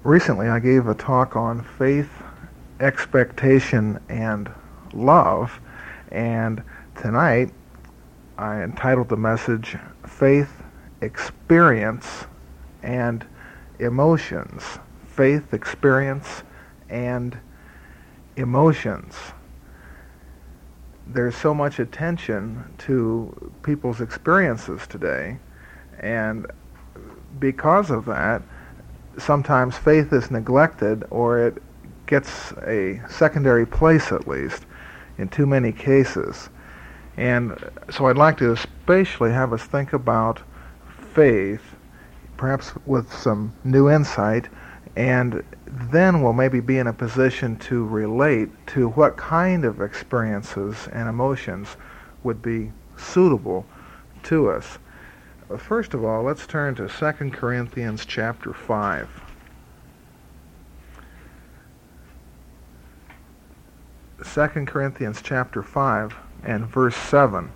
Recently I gave a talk on faith, expectation, and love, and tonight I entitled the message Faith, Experience, and Emotions. Faith, Experience, and Emotions. There's so much attention to people's experiences today, and because of that, sometimes faith is neglected, or it gets a secondary place, at least, in too many cases. And so I'd like to especially have us think about faith, perhaps with some new insight, and then we'll maybe be in a position to relate to what kind of experiences and emotions would be suitable to us. First of all, let's turn to 2 Corinthians chapter 5. 2 Corinthians chapter 5 and verse 7.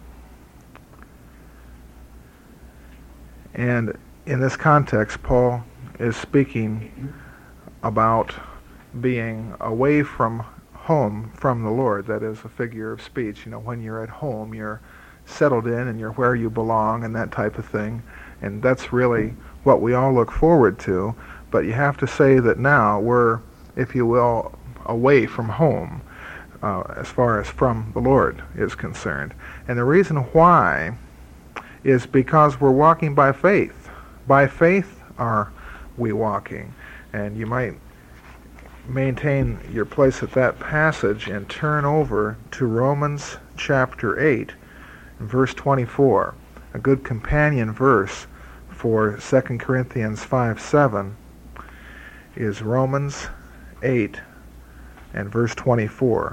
And in this context, Paul is speaking about being away from home from the Lord. That is a figure of speech. You know, when you're at home, you're settled in and you're where you belong and that type of thing. And that's really what we all look forward to. But you have to say that now we're, if you will, away from home as far as from the Lord is concerned. And the reason why is because we're walking by faith. By faith are we walking. And you might maintain your place at that passage and turn over to Romans chapter 8, verse 24. A good companion verse for 2 Corinthians 5:7 is Romans 8 and verse 24.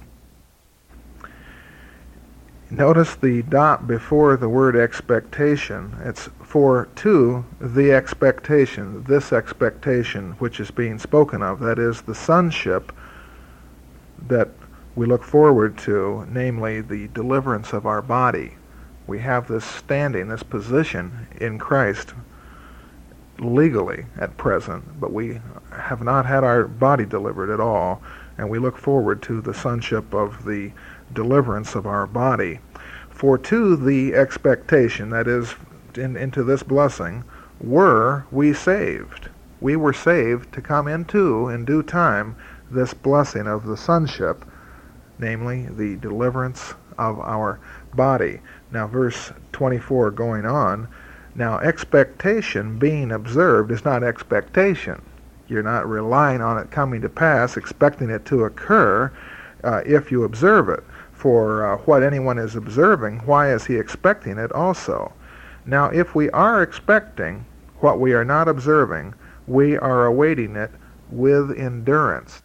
Notice the dot before the word expectation. It's for to the expectation, this expectation which is being spoken of, that is the sonship that we look forward to, namely the deliverance of our body. We have this standing, this position in Christ legally at present, but we have not had our body delivered at all, and we look forward to the sonship of the deliverance of our body. For to the expectation, that is, into this blessing, were we saved. We were saved to come into, in due time, this blessing of the sonship, namely the deliverance of our body. Now verse 24 going on, now expectation being observed is not expectation. You're not relying on it coming to pass, expecting it to occur if you observe it. For what anyone is observing, why is he expecting it also? Now if we are expecting what we are not observing, we are awaiting it with endurance.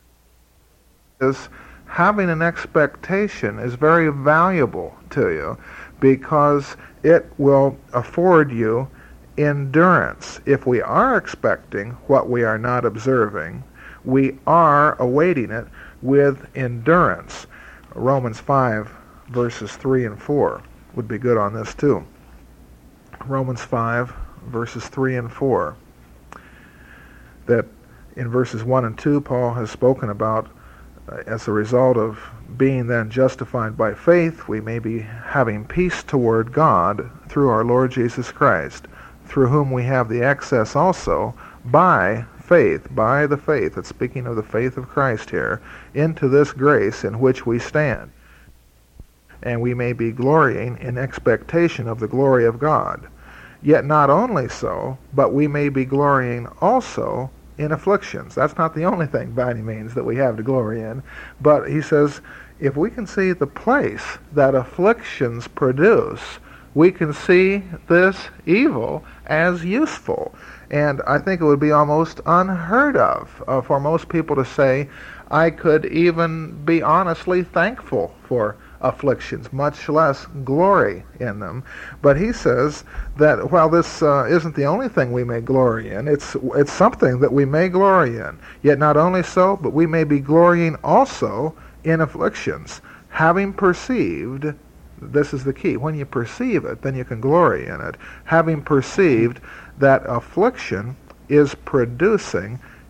Having an expectation is very valuable to you because it will afford you endurance. If we are expecting what we are not observing, we are awaiting it with endurance. Romans 5 verses 3 and 4 would be good on this too. Romans 5 verses 3 and 4. That in verses 1 and 2 Paul has spoken about as a result of being then justified by faith, we may be having peace toward God through our Lord Jesus Christ, through whom we have the access also by faith, by the faith, it's speaking of the faith of Christ here, into this grace in which we stand. And we may be glorying in expectation of the glory of God. Yet not only so, but we may be glorying also in afflictions. That's not the only thing by any means that we have to glory in. But he says, if we can see the place that afflictions produce, we can see this evil as useful. And I think it would be almost unheard of for most people to say, I could even be honestly thankful for afflictions, much less glory in them. But he says that while this isn't the only thing we may glory in, it's something that we may glory in. Yet not only so, but we may be glorying also in afflictions, having perceived, this is the key, when you perceive it, then you can glory in it, having perceived that affliction is producing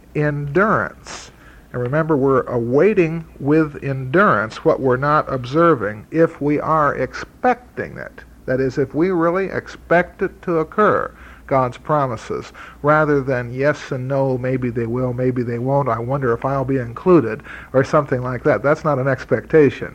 endurance. And remember, we're awaiting with endurance what we're not observing if we are expecting it. That is, if we really expect it to occur, God's promises, rather than yes and no, maybe they will, maybe they won't, I wonder if I'll be included, or something like that. That's not an expectation.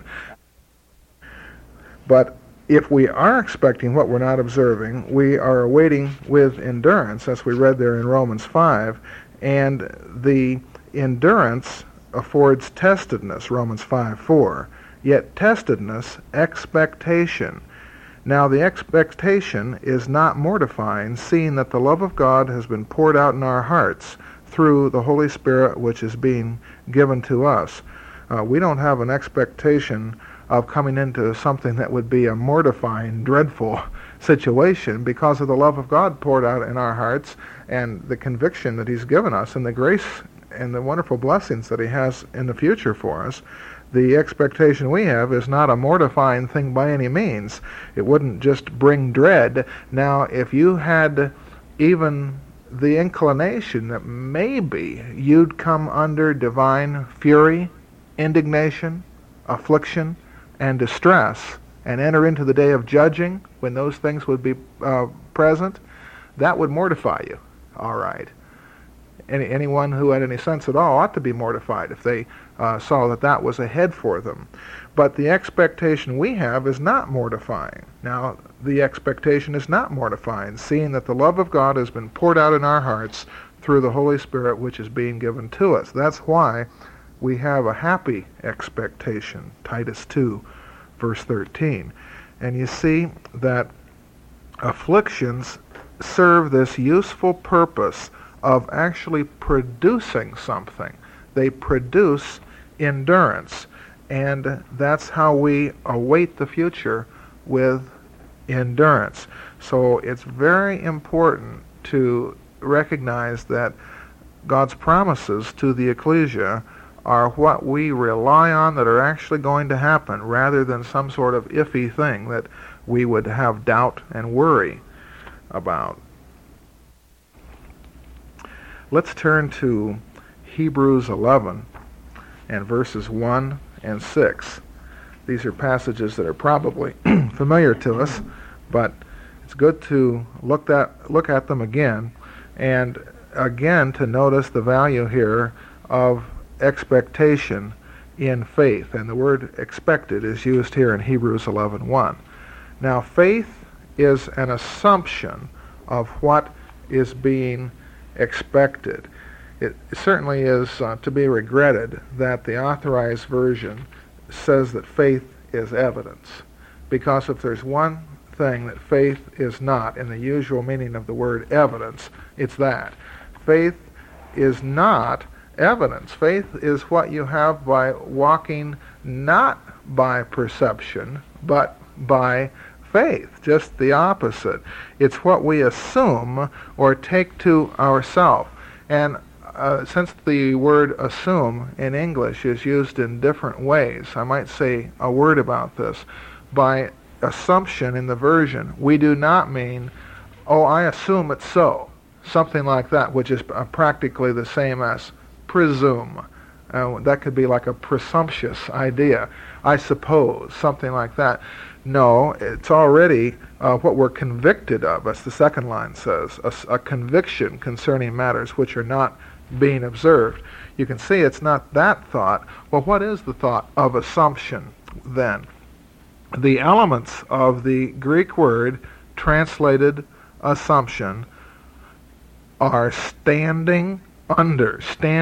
But if we are expecting what we're not observing, we are awaiting with endurance, as we read there in Romans 5, and the endurance affords testedness, Romans 5:4. Yet testedness, expectation. Now the expectation is not mortifying, seeing that the love of God has been poured out in our hearts through the Holy Spirit which is being given to us. We don't have an expectation of coming into something that would be a mortifying, dreadful situation because of the love of God poured out in our hearts and the conviction that He's given us and the grace and the wonderful blessings that He has in the future for us. The expectation we have is not a mortifying thing by any means. It wouldn't just bring dread. Now, if you had even the inclination that maybe you'd come under divine fury, indignation, affliction, and distress, and enter into the day of judging when those things would be present, that would mortify you. All right. Anyone who had any sense at all ought to be mortified if they saw that that was ahead for them. But the expectation we have is not mortifying. Now, the expectation is not mortifying, seeing that the love of God has been poured out in our hearts through the Holy Spirit which is being given to us. That's why we have a happy expectation, Titus 2, verse 13. And you see that afflictions serve this useful purpose of actually producing something. They produce endurance, and that's how we await the future with endurance. So it's very important to recognize that God's promises to the ecclesia are what we rely on that are actually going to happen, rather than some sort of iffy thing that we would have doubt and worry about. Let's turn to Hebrews 11 and verses 1 and 6. These are passages that are probably familiar to us, but it's good to look at them again, and again to notice the value here of expectation in faith. And the word expected is used here in Hebrews 11:1. Now, faith is an assumption of what is being expected. It certainly is to be regretted that the Authorized Version says that faith is evidence, because if there's one thing that faith is not in the usual meaning of the word evidence, it's that. Faith is not evidence. Faith is what you have by walking not by perception, but by faith, just the opposite. It's what we assume or take to ourselves. And since the word assume in English is used in different ways, I might say a word about this. By assumption in the version, we do not mean, oh, I assume it's so, something like that, which is practically the same as presume. That could be like a presumptuous idea. I suppose, something like that. No, it's already what we're convicted of, as the second line says, a conviction concerning matters which are not being observed. You can see it's not that thought. Well, what is the thought of assumption then? The elements of the Greek word translated assumption are standing under,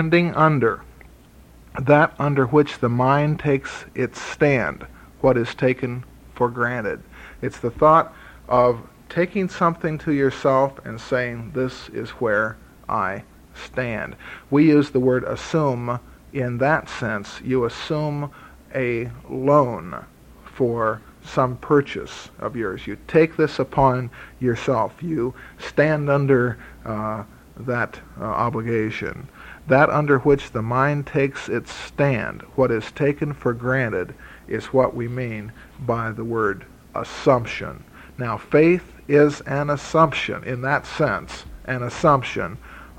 that under which the mind takes its stand, what is taken for granted. It's the thought of taking something to yourself and saying, this is where I stand. We use the word assume in that sense. You assume a loan for some purchase of yours. You take this upon yourself. You stand under that obligation. That under which the mind takes its stand, what is taken for granted, is what we mean by the word assumption. Now, faith is an assumption, in that sense, an assumption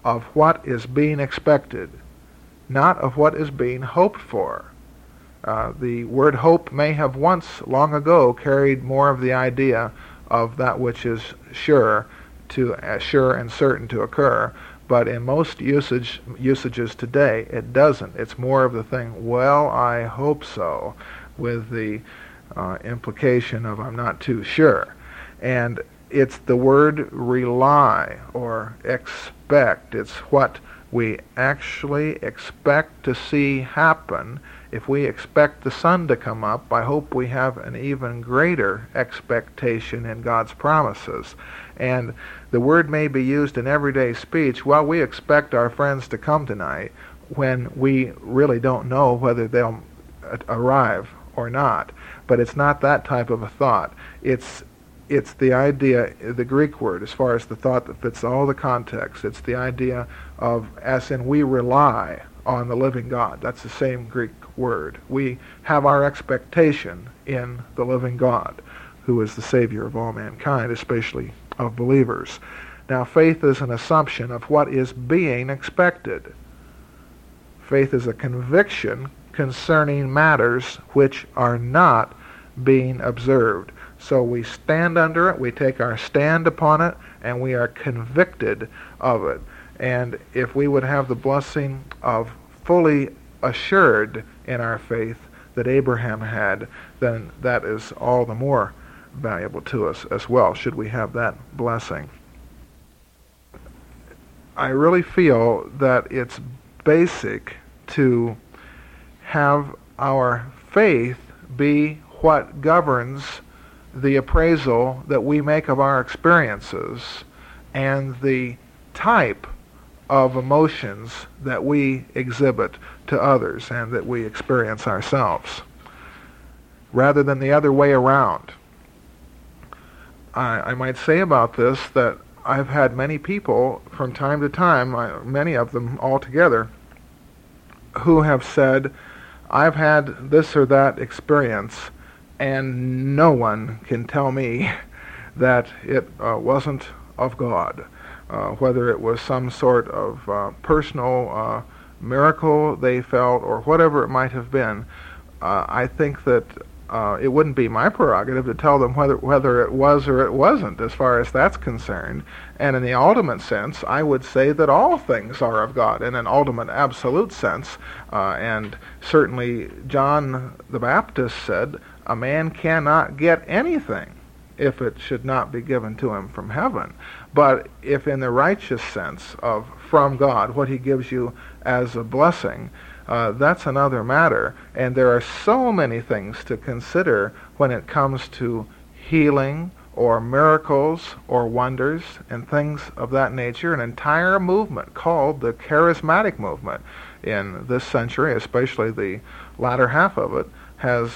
of what is being expected, not of what is being hoped for. The word hope may have once, long ago, carried more of the idea of that which is sure and certain to occur, but in most usages today, it doesn't. It's more of the thing, well, I hope so, with the implication of I'm not too sure. And it's the word rely or expect. It's what we actually expect to see happen. If we expect the sun to come up, I hope we have an even greater expectation in God's promises. And the word may be used in everyday speech, well, we expect our friends to come tonight, when we really don't know whether they'll arrive or not. But it's not that type of a thought. It's the idea, the Greek word, as far as the thought that fits all the context. It's the idea of, as in we rely on the living God. That's the same Greek word. We have our expectation in the living God, who is the Savior of all mankind, especially of believers. Now, faith is an assumption of what is being expected. Faith is a conviction concerning matters which are not being observed. So we stand under it, we take our stand upon it, and we are convicted of it. And if we would have the blessing of fully assured in our faith that Abraham had, then that is all the more valuable to us as well, should we have that blessing. I really feel that it's basic to have our faith be what governs the appraisal that we make of our experiences and the type of emotions that we exhibit to others and that we experience ourselves, rather than the other way around. I might say about this that I've had many people from time to time, many of them altogether, who have said, I've had this or that experience, and no one can tell me that it wasn't of God. Whether it was some sort of personal miracle they felt or whatever it might have been, I think that it wouldn't be my prerogative to tell them whether it was or it wasn't, as far as that's concerned. And in the ultimate sense, I would say that all things are of God, in an ultimate absolute sense. And certainly John the Baptist said, a man cannot get anything if it should not be given to him from heaven. But if in the righteous sense of from God, what he gives you as a blessing, that's another matter. And there are so many things to consider when it comes to healing or miracles or wonders and things of that nature. An entire movement called the charismatic movement in this century, especially the latter half of it, has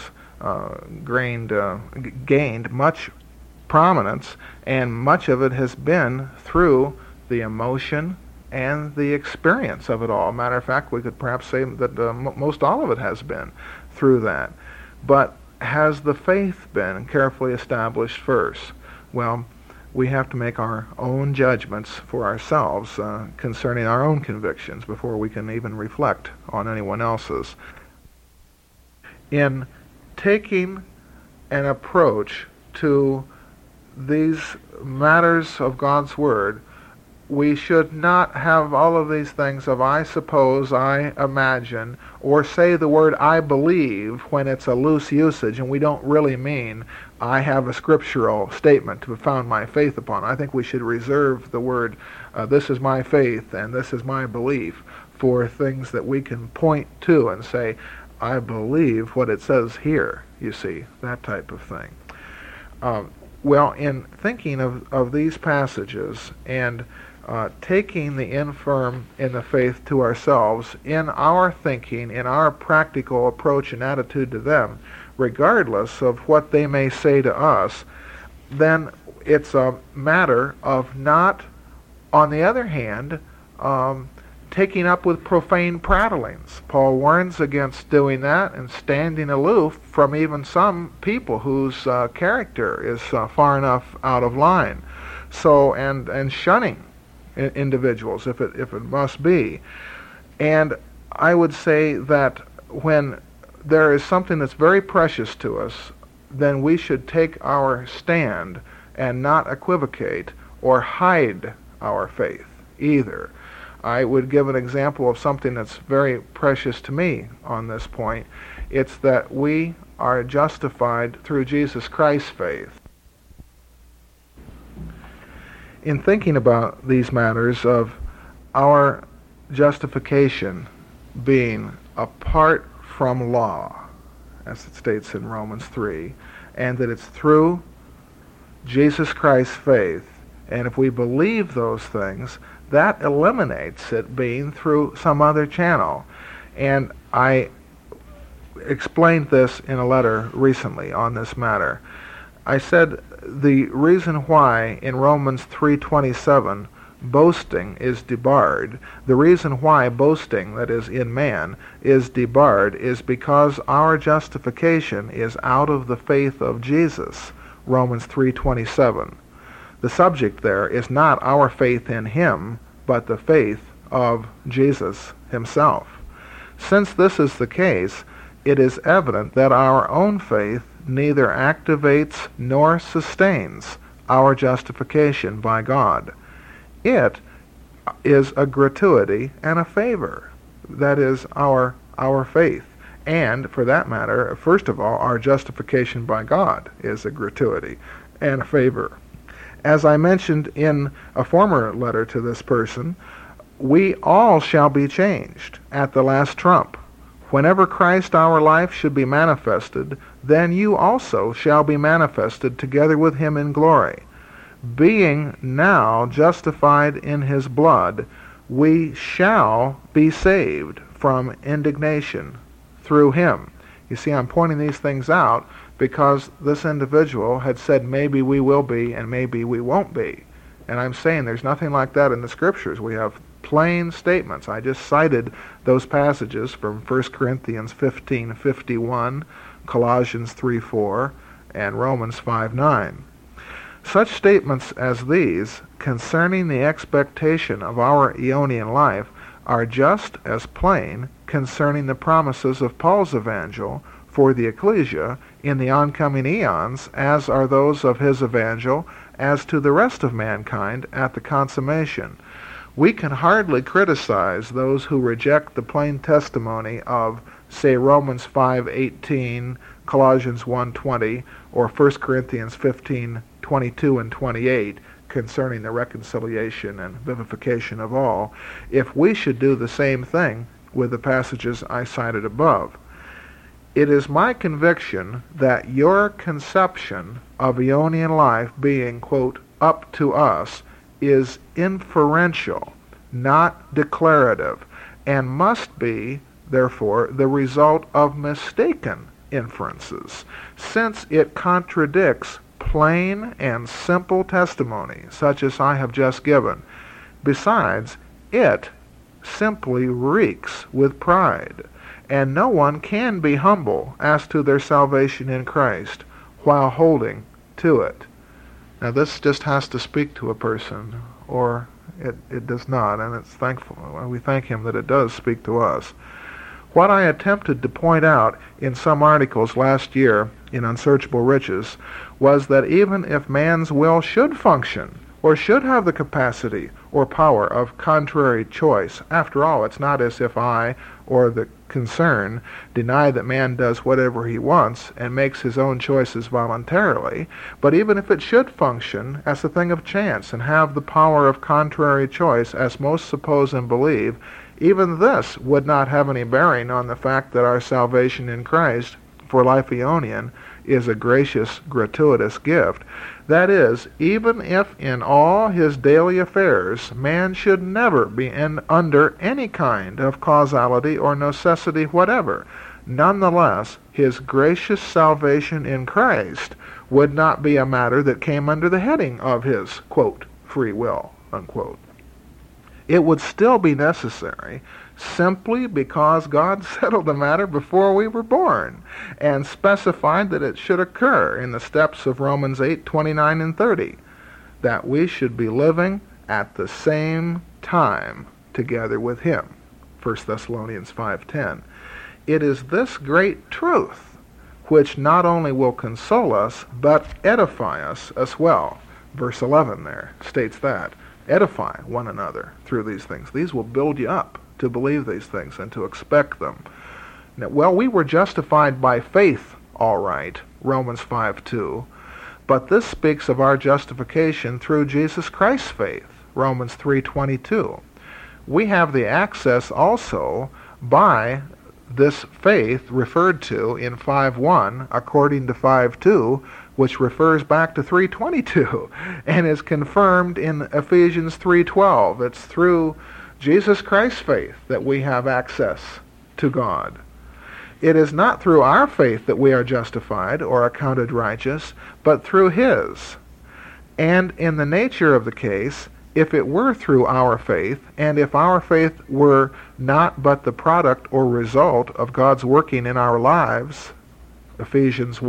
gained much prominence, and much of it has been through the emotion and the experience of it all. Matter of fact, we could perhaps say that most all of it has been through that. But has the faith been carefully established first? Well, we have to make our own judgments for ourselves concerning our own convictions before we can even reflect on anyone else's. In taking an approach to these matters of God's Word, we should not have all of these things of I suppose, I imagine, or say the word I believe when it's a loose usage and we don't really mean I have a scriptural statement to found my faith upon. I think we should reserve the word this is my faith and this is my belief for things that we can point to and say, I believe what it says here, you see, that type of thing. Well, in thinking of these passages and taking the infirm in the faith to ourselves, in our thinking, in our practical approach and attitude to them, regardless of what they may say to us, then it's a matter of not, on the other hand, taking up with profane prattlings. Paul warns against doing that and standing aloof from even some people whose character is far enough out of line. So, and shunning individuals, if it must be. And I would say that when there is something that's very precious to us, then we should take our stand and not equivocate or hide our faith either. I would give an example of something that's very precious to me on this point. It's that we are justified through Jesus Christ's faith. In thinking about these matters of our justification being apart from law, as it states in Romans 3, and that it's through Jesus Christ's faith, and if we believe those things, that eliminates it being through some other channel. And I explained this in a letter recently on this matter. I said the reason why in Romans 3:27 boasting is debarred, the reason why boasting, that is in man, is debarred is because our justification is out of the faith of Jesus, Romans 3:27. The subject there is not our faith in him, but the faith of Jesus himself. Since this is the case, it is evident that our own faith neither activates nor sustains our justification by God. It is a gratuity and a favor. That is our faith. And, for that matter, first of all, our justification by God is a gratuity and a favor. As I mentioned in a former letter to this person, we all shall be changed at the last trump. Whenever Christ our life should be manifested, then you also shall be manifested together with him in glory. Being now justified in his blood, we shall be saved from indignation through him. You see, I'm pointing these things out because this individual had said maybe we will be and maybe we won't be. And I'm saying there's nothing like that in the Scriptures. We have plain statements. I just cited those passages from 1 Corinthians 15:51, Colossians 3:4, and Romans 5:9. Such statements as these concerning the expectation of our Aeonian life are just as plain concerning the promises of Paul's evangel for the ecclesia in the oncoming eons as are those of his evangel as to the rest of mankind at the consummation. We can hardly criticize those who reject the plain testimony of, say, Romans 5:18, Colossians 1:20, or 1 Corinthians 15:22 and 28 concerning the reconciliation and vivification of all, if we should do the same thing with the passages I cited above. It is my conviction that your conception of Aeonian life being, quote, up to us, is inferential, not declarative, and must be, therefore, the result of mistaken inferences, since it contradicts plain and simple testimony, such as I have just given. Besides, it simply reeks with pride, and no one can be humble as to their salvation in Christ while holding to it. Now this just has to speak to a person, or it does not, and it's thankful. We thank him that it does speak to us. What I attempted to point out in some articles last year in Unsearchable Riches was that even if man's will should function, or should have the capacity or power of contrary choice, after all, it's not as if I or the concern deny that man does whatever he wants and makes his own choices voluntarily, but even if it should function as a thing of chance and have the power of contrary choice, as most suppose and believe, even this would not have any bearing on the fact that our salvation in Christ for life Aeonian is a gracious, gratuitous gift. That is, even if in all his daily affairs man should never be under any kind of causality or necessity whatever, nonetheless his gracious salvation in Christ would not be a matter that came under the heading of his, quote, free will, unquote. It would still be necessary simply because God settled the matter before we were born and specified that it should occur in the steps of Romans 8:29 and 30, that we should be living at the same time together with him. 1 Thessalonians 5:10. It is this great truth which not only will console us, but edify us as well. Verse 11 there states that. Edify one another through these things. These will build you up to believe these things and to expect them. Now, well, we were justified by faith, all right, Romans 5:2, but this speaks of our justification through Jesus Christ's faith, Romans 3:22. We have the access also by this faith referred to in 5:1 according to 5:2, which refers back to 3:22 and is confirmed in Ephesians 3:12. It's through Jesus Christ's faith that we have access to God. It is not through our faith that we are justified or accounted righteous, but through his. And in the nature of the case, if it were through our faith, and if our faith were not but the product or result of God's working in our lives, Ephesians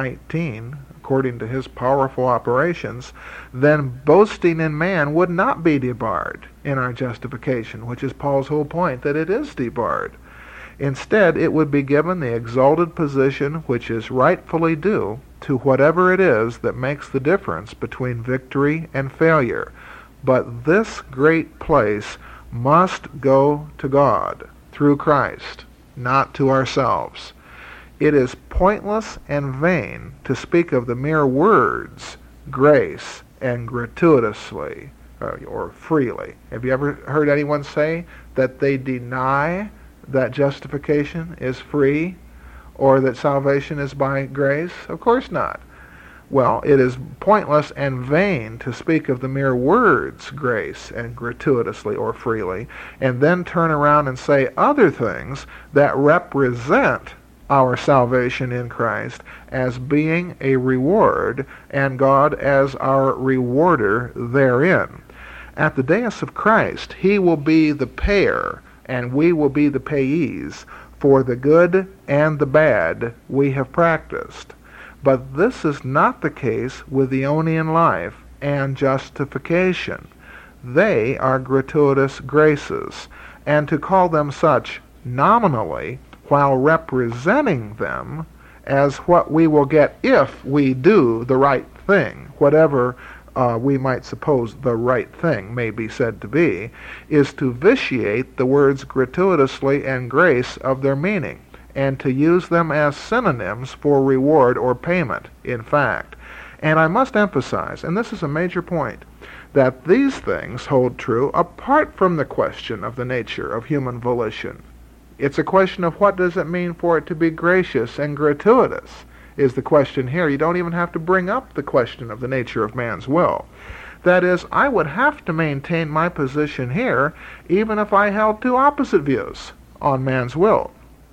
1:19, according to his powerful operations, then boasting in man would not be debarred in our justification, which is Paul's whole point, that it is debarred. Instead, it would be given the exalted position which is rightfully due to whatever it is that makes the difference between victory and failure. But this great place must go to God through Christ, not to ourselves. It is pointless and vain to speak of the mere words, grace and gratuitously, or freely. Have you ever heard anyone say that they deny that justification is free or that salvation is by grace? Of course not. Well, it is pointless and vain to speak of the mere words, grace and gratuitously or freely, and then turn around and say other things that represent our salvation in Christ as being a reward and God as our rewarder therein. At the dais of Christ, he will be the payer and we will be the payees for the good and the bad we have practiced. But this is not the case with the Ionian life and justification. They are gratuitous graces, and to call them such nominally while representing them as what we will get if we do the right thing, whatever we might suppose the right thing may be said to be, is to vitiate the words gratuitously and grace of their meaning, and to use them as synonyms for reward or payment, in fact. And I must emphasize, and this is a major point, that these things hold true apart from the question of the nature of human volition. It's a question of what does it mean for it to be gracious and gratuitous, is the question here. You don't even have to bring up the question of the nature of man's will. That is, I would have to maintain my position here even if I held two opposite views on man's will.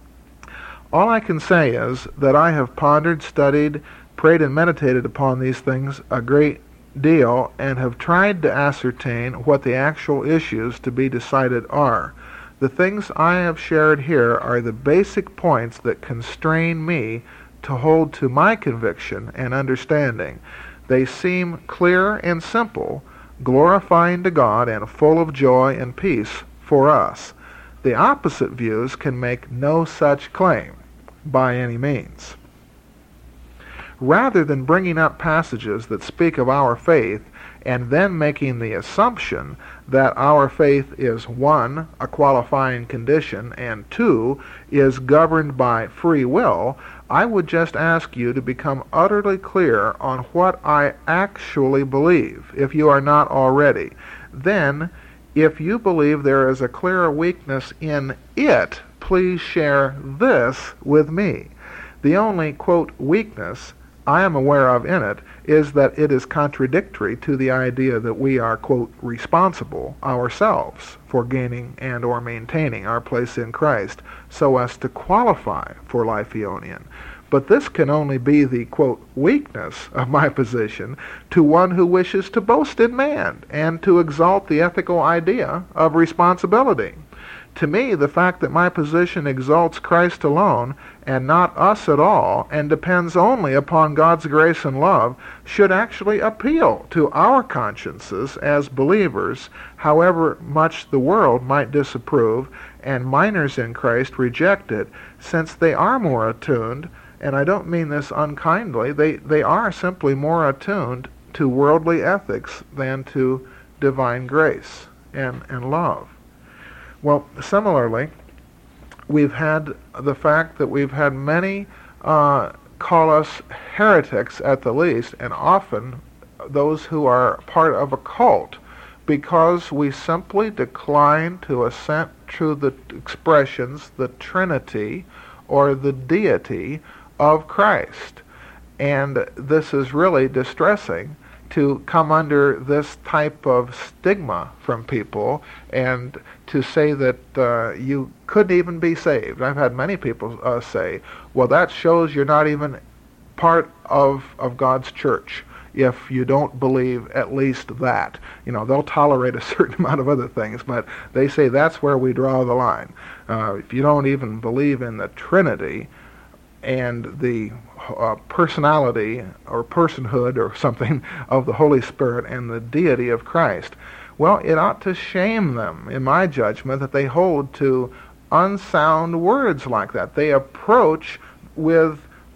All I can say is that I have pondered, studied, prayed, and meditated upon these things a great deal and have tried to ascertain what the actual issues to be decided are. The things I have shared here are the basic points that constrain me to hold to my conviction and understanding. They seem clear and simple, glorifying to God and full of joy and peace for us. The opposite views can make no such claim by any means. Rather than bringing up passages that speak of our faith and then making the assumption that our faith is, 1, a qualifying condition, and 2, is governed by free will, I would just ask you to become utterly clear on what I actually believe, if you are not already. Then, if you believe there is a clear weakness in it, please share this with me. The only, quote, weakness I am aware of in it is that it is contradictory to the idea that we are, quote, responsible ourselves for gaining and or maintaining our place in Christ so as to qualify for life Ionian. But this can only be the, quote, weakness of my position to one who wishes to boast in man and to exalt the ethical idea of responsibility. To me, the fact that my position exalts Christ alone and not us at all, and depends only upon God's grace and love, should actually appeal to our consciences as believers, however much the world might disapprove and minors in Christ reject it, since they are more attuned, and I don't mean this unkindly, they are simply more attuned to worldly ethics than to divine grace and love. Well, similarly, we've had the fact that we've had many call us heretics at the least, and often those who are part of a cult, because we simply decline to assent to the expressions, the Trinity or the deity of Christ. And this is really distressing, to come under this type of stigma from people and to say that you couldn't even be saved. I've had many people say, well, that shows you're not even part of God's church if you don't believe at least that. You know, they'll tolerate a certain amount of other things, but they say that's where we draw the line. If you don't even believe in the Trinity and the personality or personhood or something of the Holy Spirit and the deity of Christ, well, it ought to shame them, in my judgment, that they hold to unsound words like that. They approach with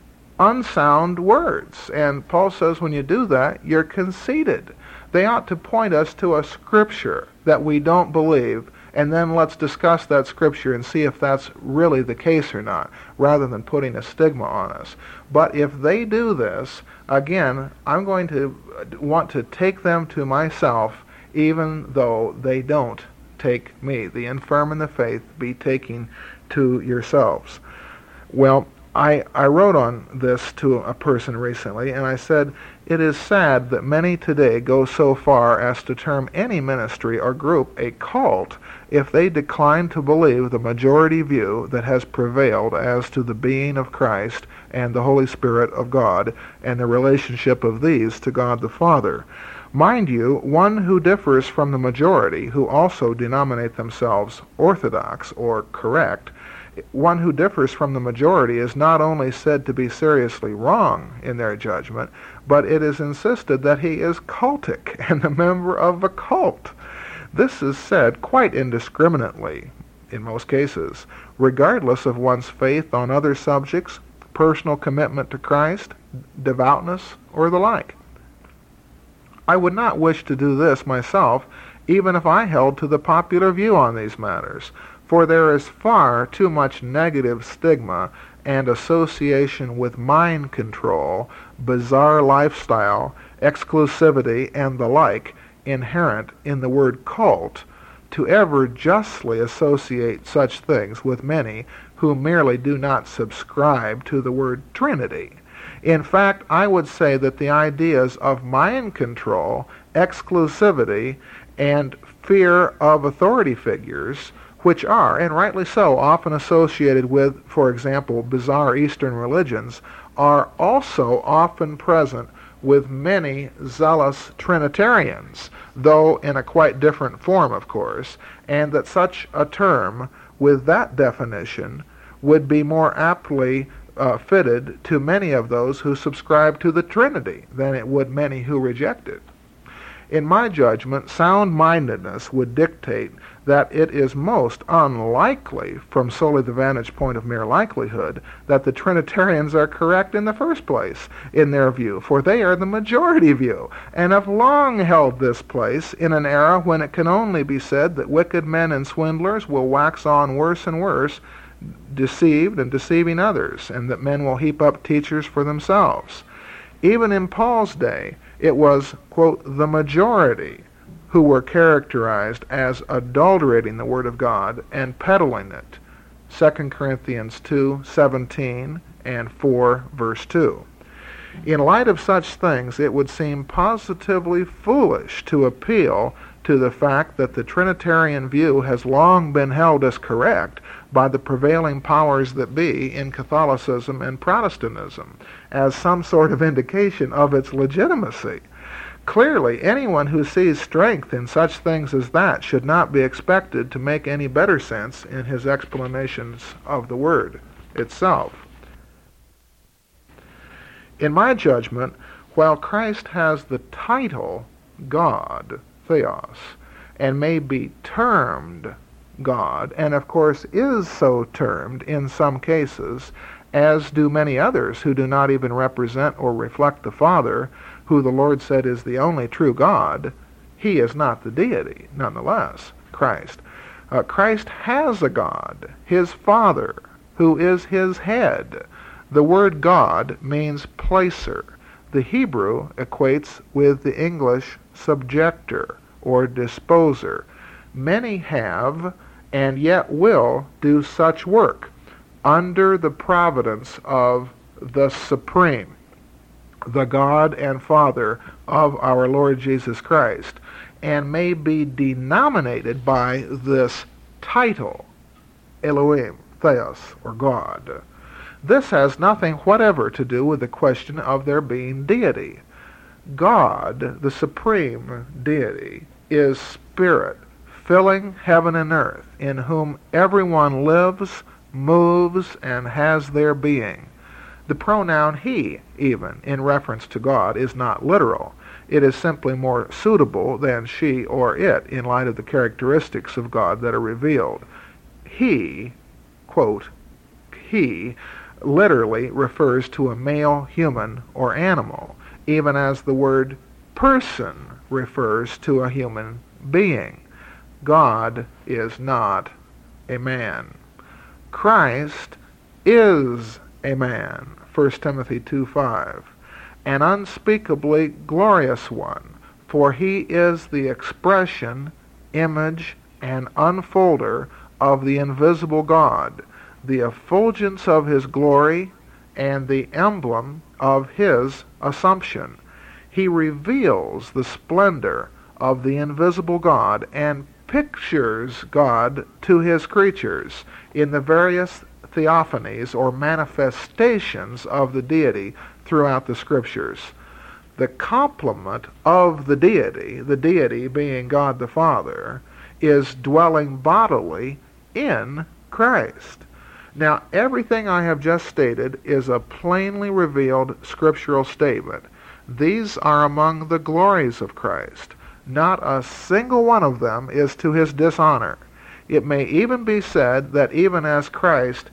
unsound words. And Paul says when you do that, you're conceited. They ought to point us to a scripture that we don't believe, and then let's discuss that scripture and see if that's really the case or not, rather than putting a stigma on us. But if they do this, again, I'm going to want to take them to myself, even though they don't take me. The infirm in the faith be taking to yourselves. Well, I wrote on this to a person recently, and I said, it is sad that many today go so far as to term any ministry or group a cult if they decline to believe the majority view that has prevailed as to the being of Christ and the Holy Spirit of God and the relationship of these to God the Father. Mind you, one who differs from the majority, who also denominate themselves orthodox or correct, one who differs from the majority is not only said to be seriously wrong in their judgment, but it is insisted that he is cultic and a member of a cult. This is said quite indiscriminately, in most cases, regardless of one's faith on other subjects, personal commitment to Christ, devoutness, or the like. I would not wish to do this myself, even if I held to the popular view on these matters, for there is far too much negative stigma and association with mind control, bizarre lifestyle, exclusivity, and the like inherent in the word cult to ever justly associate such things with many who merely do not subscribe to the word Trinity. In fact, I would say that the ideas of mind control, exclusivity, and fear of authority figures, which are, and rightly so, often associated with, for example, bizarre Eastern religions, are also often present with many zealous Trinitarians, though in a quite different form, of course, and that such a term, with that definition, would be more aptly fitted to many of those who subscribe to the Trinity than it would many who reject it. In my judgment, sound-mindedness would dictate that it is most unlikely, from solely the vantage point of mere likelihood, that the Trinitarians are correct in the first place in their view, for they are the majority view, and have long held this place in an era when it can only be said that wicked men and swindlers will wax on worse and worse, deceived and deceiving others, and that men will heap up teachers for themselves. Even in Paul's day, it was, quote, the majority who were characterized as adulterating the Word of God and peddling it. 2 Corinthians 2:17 and 4, verse 2. In light of such things, it would seem positively foolish to appeal to the fact that the Trinitarian view has long been held as correct by the prevailing powers that be in Catholicism and Protestantism as some sort of indication of its legitimacy. Clearly, anyone who sees strength in such things as that should not be expected to make any better sense in his explanations of the word itself. In my judgment, while Christ has the title God, Theos, and may be termed God, and of course is so termed in some cases, as do many others who do not even represent or reflect the Father, who the Lord said is the only true God, he is not the deity, nonetheless, Christ. Christ has a God, his Father, who is his head. The word God means placer. The Hebrew equates with the English subjector or disposer. Many have and yet will do such work under the providence of the Supreme, the God and Father of our Lord Jesus Christ, and may be denominated by this title, Elohim, Theos, or God. This has nothing whatever to do with the question of there being deity. God, the supreme deity, is spirit, filling heaven and earth, in whom everyone lives, moves, and has their being. The pronoun he, even, in reference to God, is not literal. It is simply more suitable than she or it in light of the characteristics of God that are revealed. He, quote, he, literally refers to a male human or animal, even as the word person refers to a human being. God is not a man. Christ is a man, 1 Timothy 2:5, an unspeakably glorious one, for he is the expression, image, and unfolder of the invisible God, the effulgence of his glory, and the emblem of his assumption. He reveals the splendor of the invisible God and pictures God to his creatures in the various theophanies or manifestations of the deity throughout the Scriptures. The complement of the deity being God the Father, is dwelling bodily in Christ. Now, everything I have just stated is a plainly revealed scriptural statement. These are among the glories of Christ. Not a single one of them is to his dishonor. It may even be said that even as Christ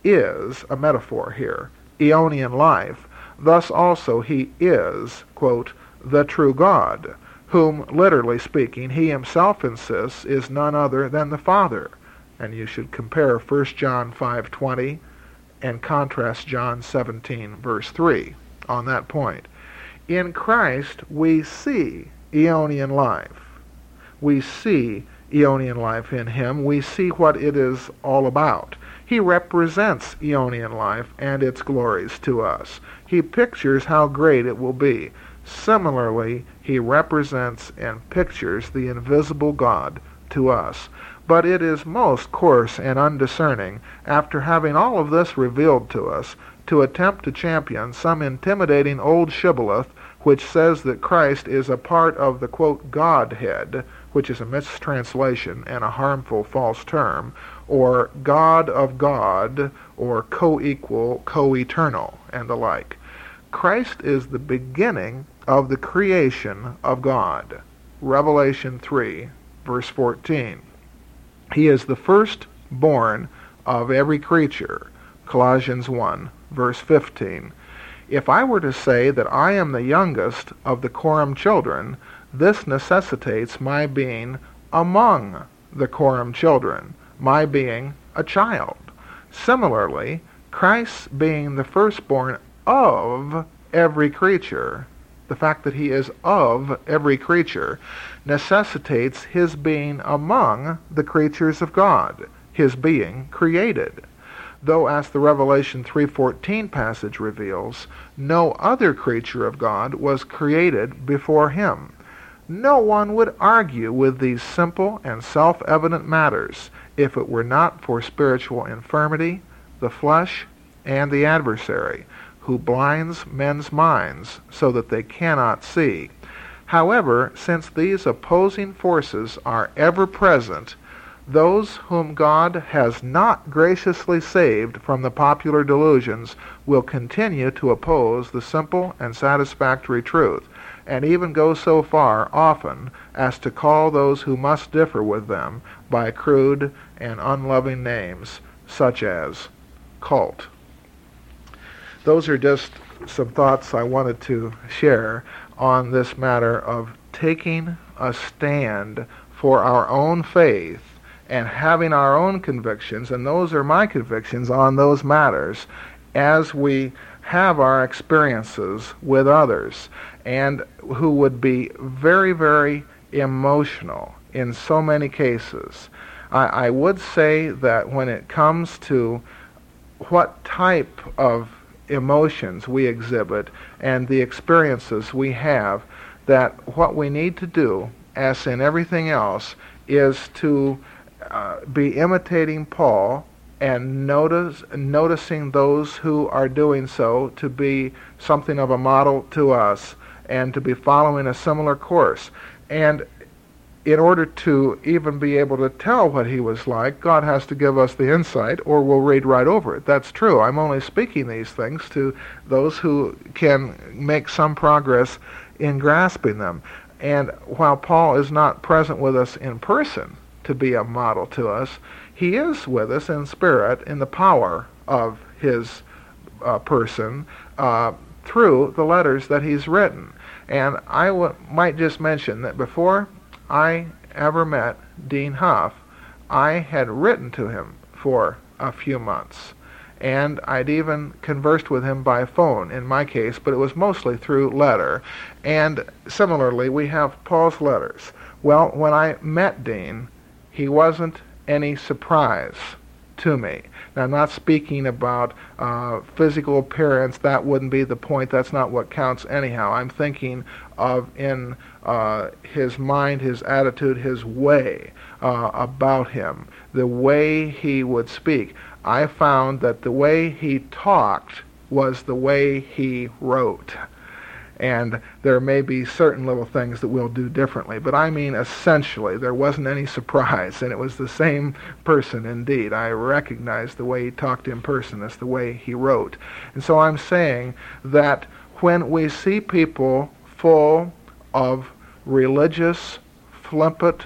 is, a metaphor here, Aeonian life, thus also he is, quote, the true God, whom, literally speaking, he himself insists is none other than the Father. And you should compare 1 John 5:20 and contrast John 17, verse 3 on that point. In Christ we see Aeonian life. We see Aeonian life in him. We see what it is all about. He represents Aeonian life and its glories to us. He pictures how great it will be. Similarly, he represents and pictures the invisible God to us. But it is most coarse and undiscerning, after having all of this revealed to us, to attempt to champion some intimidating old shibboleth which says that Christ is a part of the, quote, Godhead, which is a mistranslation and a harmful false term, or God of God, or co-equal, co-eternal, and the like. Christ is the beginning of the creation of God. Revelation 3, verse 14. He is the firstborn of every creature. Colossians 1, verse 15. If I were to say that I am the youngest of the Coram children, this necessitates my being among the Coram children, my being a child. Similarly, Christ being the firstborn of every creature, the fact that he is of every creature, necessitates his being among the creatures of God, his being created. Though, as the Revelation 3:14 passage reveals, no other creature of God was created before him. No one would argue with these simple and self-evident matters if it were not for spiritual infirmity, the flesh, and the adversary, who blinds men's minds so that they cannot see. However, since these opposing forces are ever present, those whom God has not graciously saved from the popular delusions will continue to oppose the simple and satisfactory truth, and even go so far often as to call those who must differ with them by crude and unloving names, such as cult. Those are just some thoughts I wanted to share on this matter of taking a stand for our own faith and having our own convictions, and those are my convictions on those matters, as we have our experiences with others, and who would be very, very emotional in so many cases. I would say that when it comes to what type of emotions we exhibit and the experiences we have, that what we need to do, as in everything else, is to be imitating Paul and noticing those who are doing so to be something of a model to us and to be following a similar course. And in order to even be able to tell what he was like, God has to give us the insight, or we'll read right over it. That's true. I'm only speaking these things to those who can make some progress in grasping them. And while Paul is not present with us in person to be a model to us, he is with us in spirit, in the power of his person, through the letters that he's written. And I might just mention that before I ever met Dean Huff, I had written to him for a few months. And I'd even conversed with him by phone in my case, but it was mostly through letter. And similarly, we have Paul's letters. Well, when I met Dean, he wasn't any surprise to me. Now, I'm not speaking about physical appearance. That wouldn't be the point. That's not what counts anyhow. I'm thinking of in his mind, his attitude, his way about him, the way he would speak. I found that the way he talked was the way he wrote. And there may be certain little things that we'll do differently, but I mean essentially there wasn't any surprise, and it was the same person indeed. I recognized the way he talked in person as the way he wrote. And so I'm saying that when we see people full of religious, flippant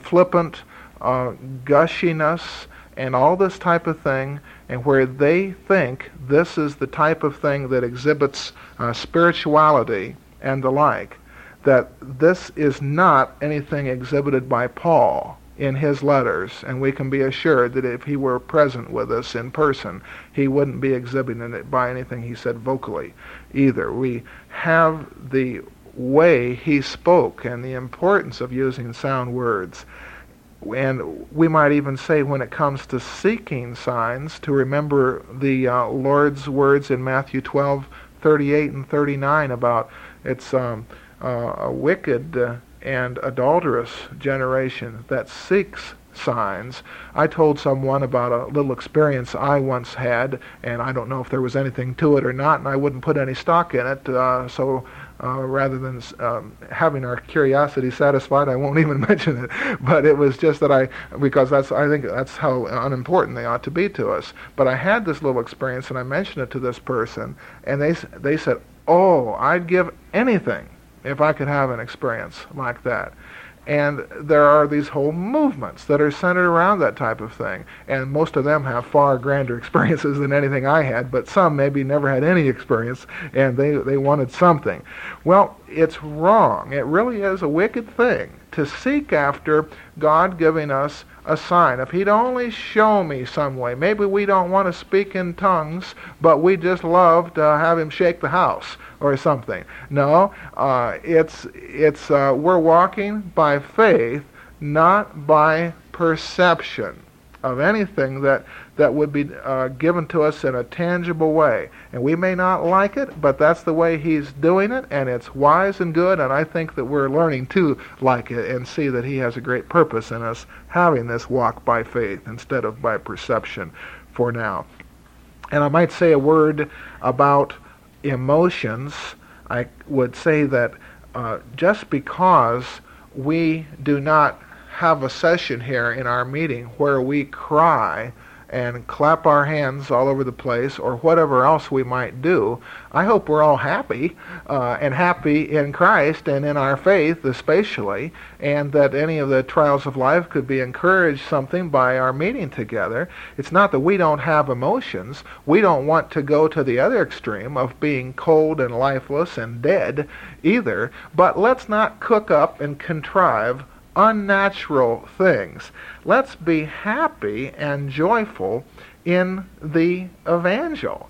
gushiness, and all this type of thing, and where they think this is the type of thing that exhibits spirituality and the like, that this is not anything exhibited by Paul in his letters, and we can be assured that if he were present with us in person, he wouldn't be exhibiting it by anything he said vocally either. We have the way he spoke and the importance of using sound words. And we might even say, when it comes to seeking signs, to remember the Lord's words in Matthew 12:38 and 39 about it's a wicked and adulterous generation that seeks signs. I told someone about a little experience I once had, and I don't know if there was anything to it or not, and I wouldn't put any stock in it, so rather than having our curiosity satisfied, I won't even mention it. But it was just that I think that's how unimportant they ought to be to us. But I had this little experience, and I mentioned it to this person, and they said, "Oh, I'd give anything if I could have an experience like that." And there are these whole movements that are centered around that type of thing. And most of them have far grander experiences than anything I had, but some maybe never had any experience, and they wanted something. Well, it's wrong. It really is a wicked thing to seek after God giving us a sign. If he'd only show me some way. Maybe we don't want to speak in tongues, but we just love to have him shake the house or something. No, we're walking by faith, not by perception of anything that would be given to us in a tangible way. And we may not like it, but that's the way he's doing it, and it's wise and good, and I think that we're learning to like it and see that he has a great purpose in us having this walk by faith instead of by perception for now. And I might say a word about emotions. I would say that just because we do not have a session here in our meeting where we cry and clap our hands all over the place or whatever else we might do, I hope we're all happy and happy in Christ and in our faith especially, and that any of the trials of life could be encouraged something by our meeting together. It's not that we don't have emotions. We don't want to go to the other extreme of being cold and lifeless and dead either, but let's not cook up and contrive unnatural things. Let's be happy and joyful in the evangel.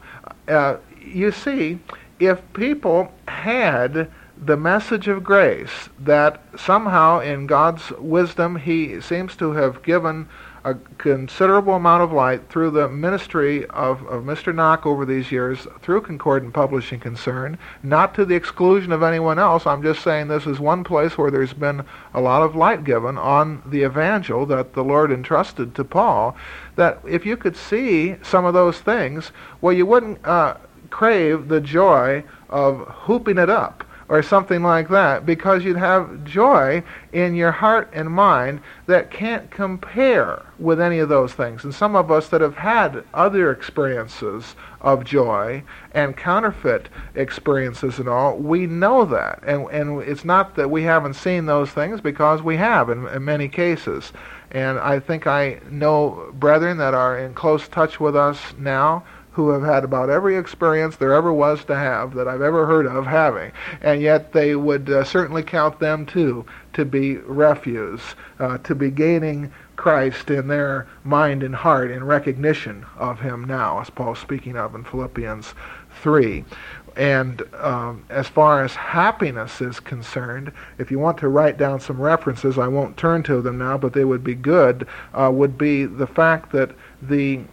You see, if people had the message of grace that somehow in God's wisdom He seems to have given a considerable amount of light through the ministry of Mr. Knock over these years, through Concordant Publishing Concern, not to the exclusion of anyone else. I'm just saying this is one place where there's been a lot of light given on the evangel that the Lord entrusted to Paul, that if you could see some of those things, well, you wouldn't crave the joy of hooping it up or something like that, because you'd have joy in your heart and mind that can't compare with any of those things. And some of us that have had other experiences of joy and counterfeit experiences and all, we know that. And it's not that we haven't seen those things, because we have in many cases. And I think I know brethren that are in close touch with us now who have had about every experience there ever was to have that I've ever heard of having, and yet they would certainly count them too to be refuse, to be gaining Christ in their mind and heart in recognition of Him now, as Paul's speaking of in Philippians 3. And as far as happiness is concerned, if you want to write down some references, I won't turn to them now, but they would be good, would be the fact that the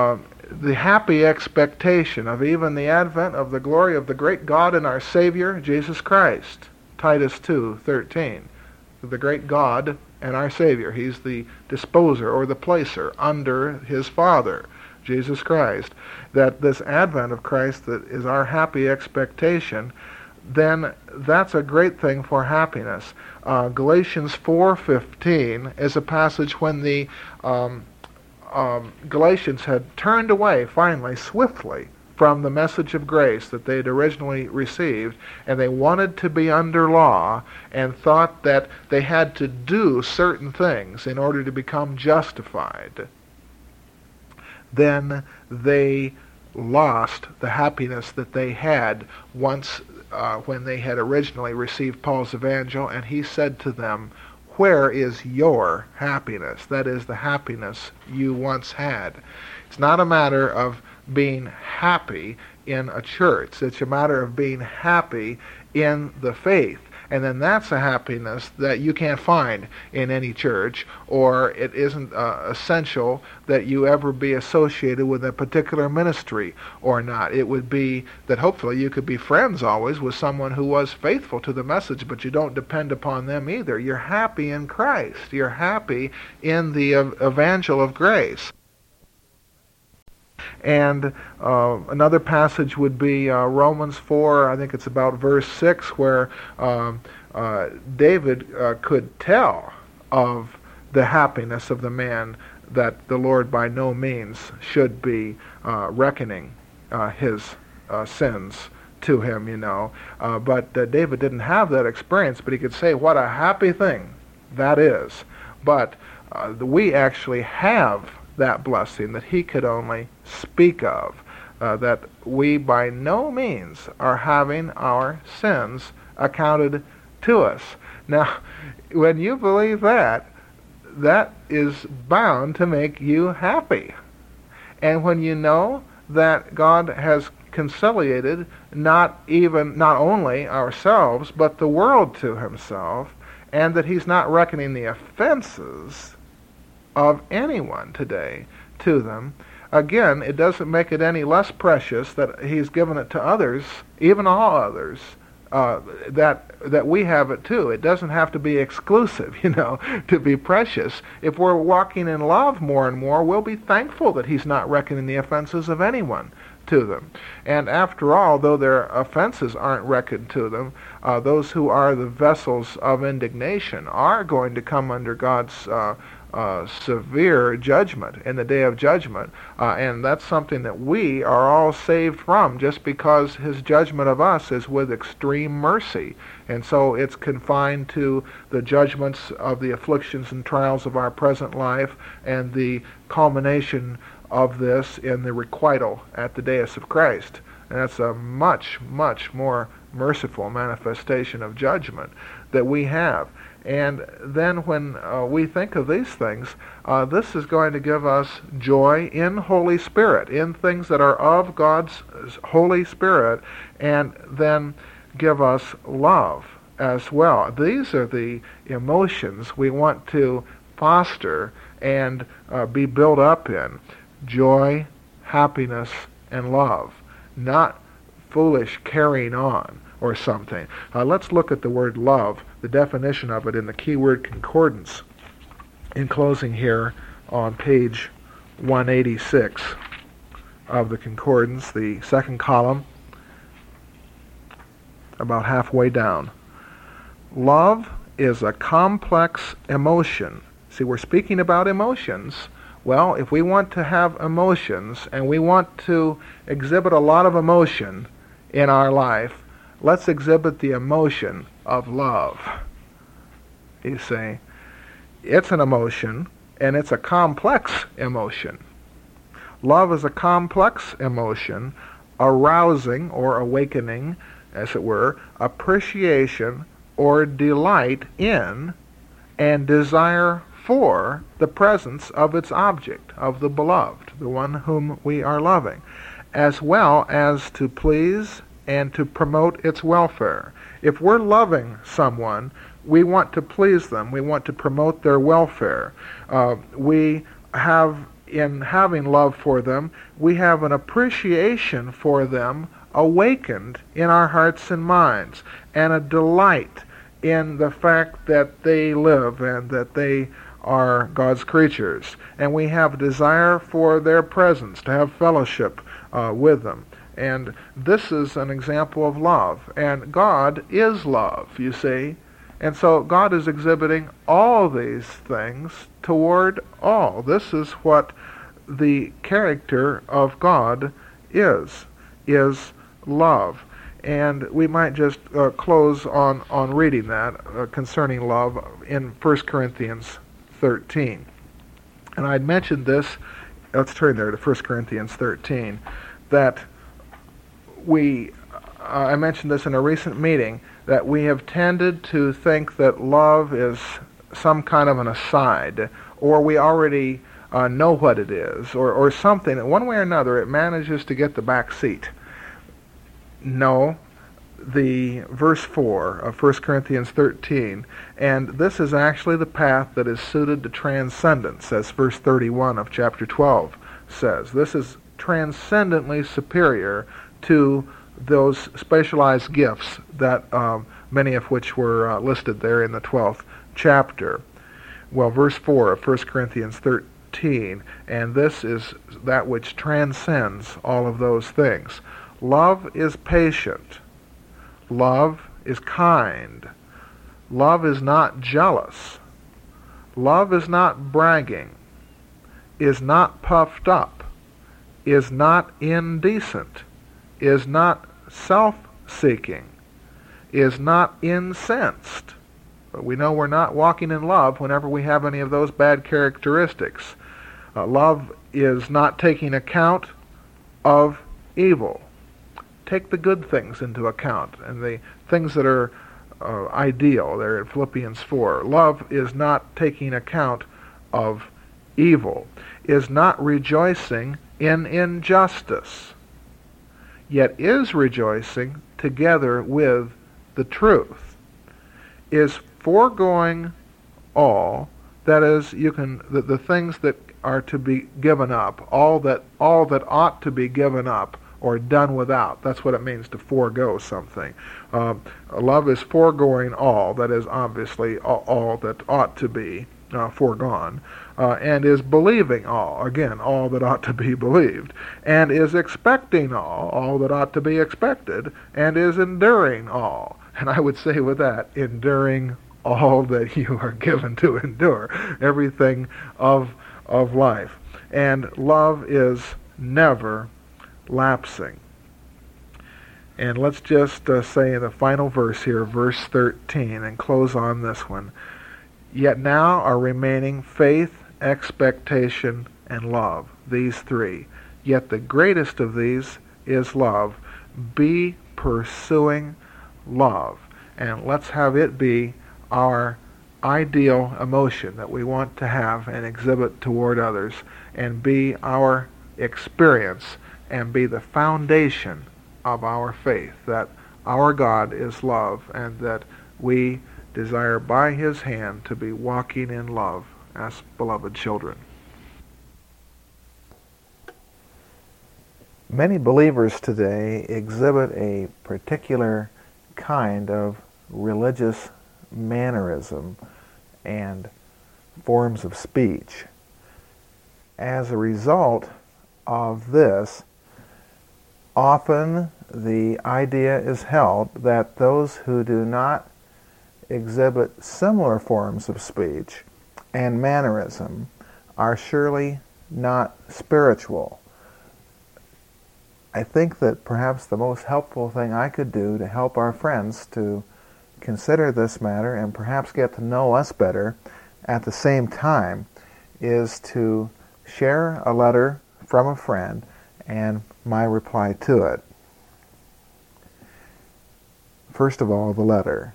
happy expectation of even the advent of the glory of the great God and our Savior, Jesus Christ. Titus 2:13. The great God and our Savior. He's the disposer or the placer under His Father, Jesus Christ. That this advent of Christ that is our happy expectation, then that's a great thing for happiness. Galatians 4:15 is a passage when the Galatians had turned away finally, swiftly, from the message of grace that they had originally received, and they wanted to be under law and thought that they had to do certain things in order to become justified. Then they lost the happiness that they had once when they had originally received Paul's evangel, and he said to them, "Where is your happiness?" That is, the happiness you once had. It's not a matter of being happy in a church. It's a matter of being happy in the faith. And then that's a happiness that you can't find in any church, or it isn't essential that you ever be associated with a particular ministry or not. It would be that hopefully you could be friends always with someone who was faithful to the message, but you don't depend upon them either. You're happy in Christ. You're happy in the evangel of grace. And another passage would be Romans 4, I think it's about verse 6, where David could tell of the happiness of the man that the Lord by no means should be reckoning his sins to him, you know. But David didn't have that experience, but he could say what a happy thing that is. But we actually have that blessing that he could only speak of, that we by no means are having our sins accounted to us. Now, when you believe that, that is bound to make you happy. And when you know that God has conciliated not only ourselves, but the world to Himself, and that He's not reckoning the offenses of anyone today to them, again, it doesn't make it any less precious that He's given it to others, even all others, that we have it too. It doesn't have to be exclusive, you know, to be precious. If we're walking in love more and more, we'll be thankful that He's not reckoning the offenses of anyone to them. And after all, though their offenses aren't reckoned to them, those who are the vessels of indignation are going to come under God's severe judgment in the day of judgment, and that's something that we are all saved from, just because his judgment of us is with extreme mercy. And so it's confined to the judgments of the afflictions and trials of our present life, and the culmination of this in the requital at the dais of Christ. And that's a much, much more merciful manifestation of judgment that we have. And then when we think of these things, this is going to give us joy in Holy Spirit, in things that are of God's Holy Spirit, and then give us love as well. These are the emotions we want to foster and be built up in. Joy, happiness, and love. Not foolish carrying on or something. Let's look at the word love, the definition of it in the Keyword Concordance, in closing here on page 186 of the Concordance, the second column, about halfway down. Love is a complex emotion. See, we're speaking about emotions. Well, if we want to have emotions, and we want to exhibit a lot of emotion in our life, let's exhibit the emotion of love. You see, it's an emotion, and it's a complex emotion. Love is a complex emotion, arousing or awakening, as it were, appreciation or delight in and desire for the presence of its object, of the beloved, the one whom we are loving, as well as to please and to promote its welfare. If we're loving someone, we want to please them. We want to promote their welfare. We have, in having love for them, we have an appreciation for them awakened in our hearts and minds, and a delight in the fact that they live and that they are God's creatures. And we have a desire for their presence, to have fellowship with them. And this is an example of love. And God is love, you see. And so God is exhibiting all these things toward all. This is what the character of God is love. And we might just close on reading that concerning love in 1 Corinthians 13. And I'd mentioned this, let's turn there to 1 Corinthians 13, that I mentioned this in a recent meeting, that we have tended to think that love is some kind of an aside, or we already know what it is, or something. One way or another, it manages to get the back seat. No, the verse 4 of 1 Corinthians 13, and this is actually the path that is suited to transcendence, as verse 31 of chapter 12 says. This is transcendently superior to those specialized gifts that many of which were listed there in the 12th chapter. Well, verse 4 of 1 Corinthians 13, and this is that which transcends all of those things. Love is patient. Love is kind. Love is not jealous. Love is not bragging, is not puffed up, is not indecent, is not self-seeking, is not incensed. But we know we're not walking in love whenever we have any of those bad characteristics. Love is not taking account of evil. Take the good things into account, and the things that are ideal. There in Philippians 4. Love is not taking account of evil, is not rejoicing in injustice, yet is rejoicing together with the truth, is foregoing all, that is, the things that are to be given up, all that ought to be given up or done without. That's what it means to forego something. Love is foregoing all, that is obviously all that ought to be foregone, and is believing all, again, all that ought to be believed, and is expecting all that ought to be expected, and is enduring all. And I would say with that, enduring all that you are given to endure, everything of life. And love is never lapsing. And let's just say the final verse here, verse 13, and close on this one. Yet now are remaining faith, expectation, and love, these three. Yet the greatest of these is love. Be pursuing love. And let's have it be our ideal emotion that we want to have and exhibit toward others, and be our experience and be the foundation of our faith, that our God is love, and that we desire by His hand to be walking in love as beloved children. Many believers today exhibit a particular kind of religious mannerism and forms of speech. As a result of this, often the idea is held that those who do not exhibit similar forms of speech and mannerism are surely not spiritual. I think that perhaps the most helpful thing I could do to help our friends to consider this matter and perhaps get to know us better at the same time is to share a letter from a friend and my reply to it. First of all, the letter.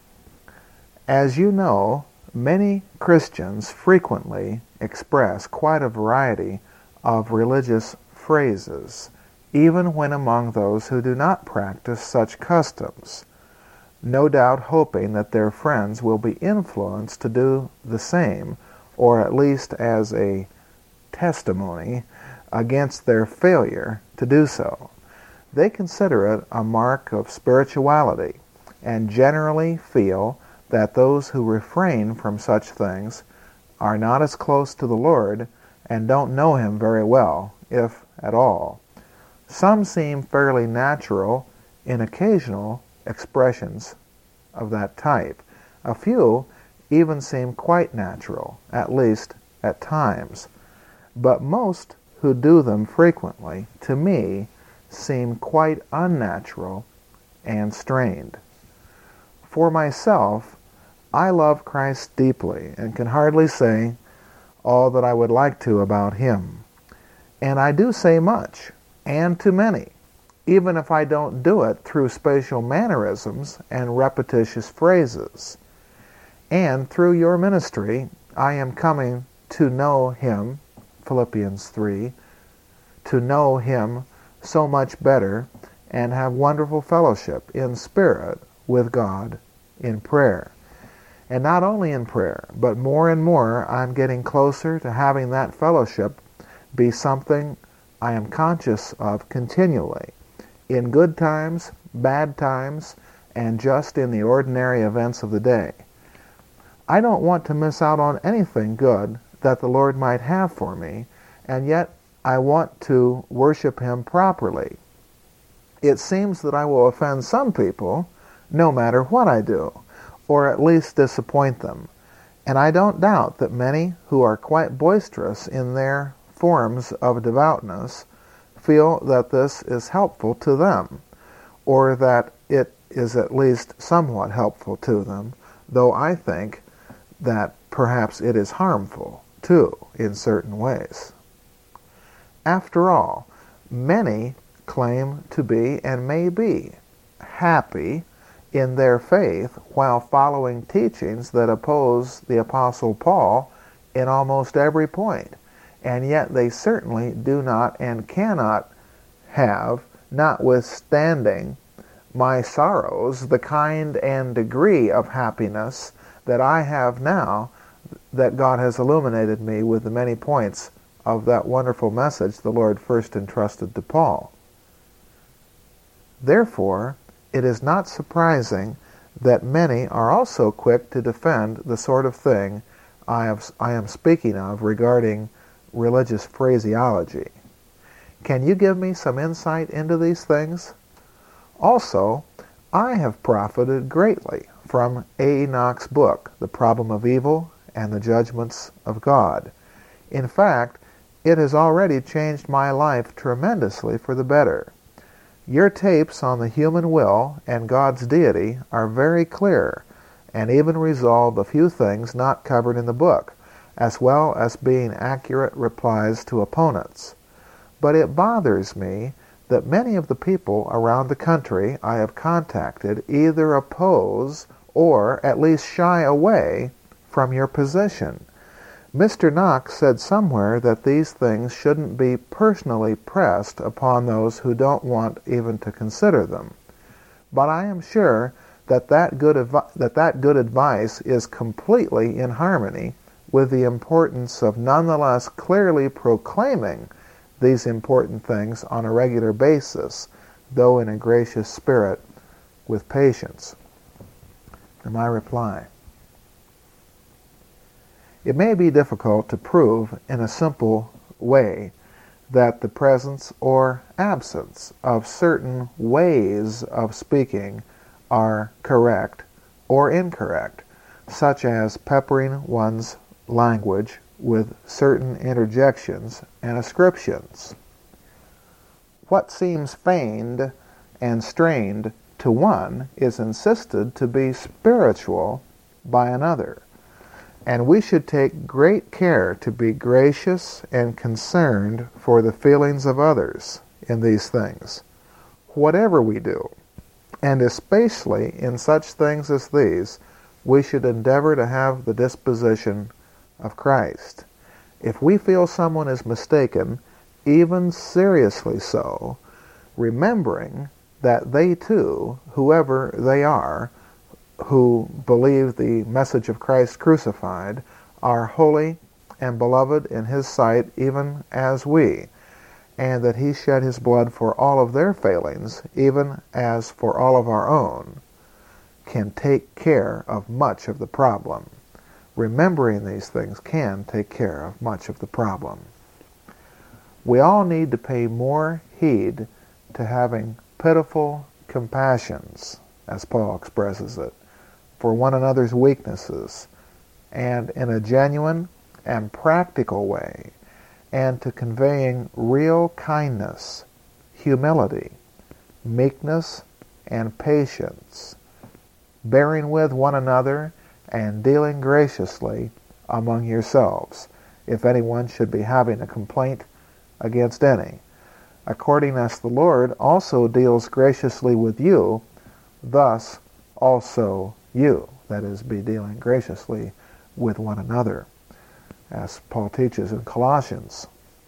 As you know, many Christians frequently express quite a variety of religious phrases, even when among those who do not practice such customs, no doubt hoping that their friends will be influenced to do the same, or at least as a testimony against their failure to do so. They consider it a mark of spirituality, and generally feel that those who refrain from such things are not as close to the Lord and don't know Him very well, if at all. Some seem fairly natural in occasional expressions of that type. A few even seem quite natural, at least at times. But most who do them frequently, to me, seem quite unnatural and strained. For myself, I love Christ deeply and can hardly say all that I would like to about Him. And I do say much, and to many, even if I don't do it through spatial mannerisms and repetitious phrases. And through your ministry, I am coming to know Him, Philippians 3, to know Him so much better and have wonderful fellowship in spirit with God in prayer. And not only in prayer, but more and more I'm getting closer to having that fellowship be something I am conscious of continually, in good times, bad times, and just in the ordinary events of the day. I don't want to miss out on anything good that the Lord might have for me, and yet I want to worship Him properly. It seems that I will offend some people no matter what I do, or at least disappoint them. And I don't doubt that many who are quite boisterous in their forms of devoutness feel that this is helpful to them, or that it is at least somewhat helpful to them, though I think that perhaps it is harmful, too, in certain ways. After all, many claim to be and may be happy in their faith while following teachings that oppose the Apostle Paul in almost every point, and yet they certainly do not and cannot have, notwithstanding my sorrows, the kind and degree of happiness that I have now that God has illuminated me with the many points of that wonderful message the Lord first entrusted to Paul. Therefore, it is not surprising that many are also quick to defend the sort of thing I am speaking of regarding religious phraseology. Can you give me some insight into these things? Also, I have profited greatly from A. Knox's book, The Problem of Evil and the Judgments of God. In fact, it has already changed my life tremendously for the better. Your tapes on the human will and God's deity are very clear, and even resolve a few things not covered in the book, as well as being accurate replies to opponents. But it bothers me that many of the people around the country I have contacted either oppose or at least shy away from your position. Mr. Knox said somewhere that these things shouldn't be personally pressed upon those who don't want even to consider them. But I am sure that good advice is completely in harmony with the importance of nonetheless clearly proclaiming these important things on a regular basis, though in a gracious spirit with patience. And my reply: it may be difficult to prove in a simple way that the presence or absence of certain ways of speaking are correct or incorrect, such as peppering one's language with certain interjections and ascriptions. What seems feigned and strained to one is insisted to be spiritual by another. And we should take great care to be gracious and concerned for the feelings of others in these things, whatever we do. And especially in such things as these, we should endeavor to have the disposition of Christ. If we feel someone is mistaken, even seriously so, remembering that they too, whoever they are, who believe the message of Christ crucified, are holy and beloved in His sight even as we, and that He shed His blood for all of their failings, even as for all of our own, can take care of much of the problem. Remembering these things can take care of much of the problem. We all need to pay more heed to having pitiful compassions, as Paul expresses it, for one another's weaknesses, and in a genuine and practical way, and to conveying real kindness, humility, meekness, and patience, bearing with one another, and dealing graciously among yourselves, if anyone should be having a complaint against any, according as the Lord also deals graciously with you, thus also you, that is, be dealing graciously with one another, as Paul teaches in Colossians.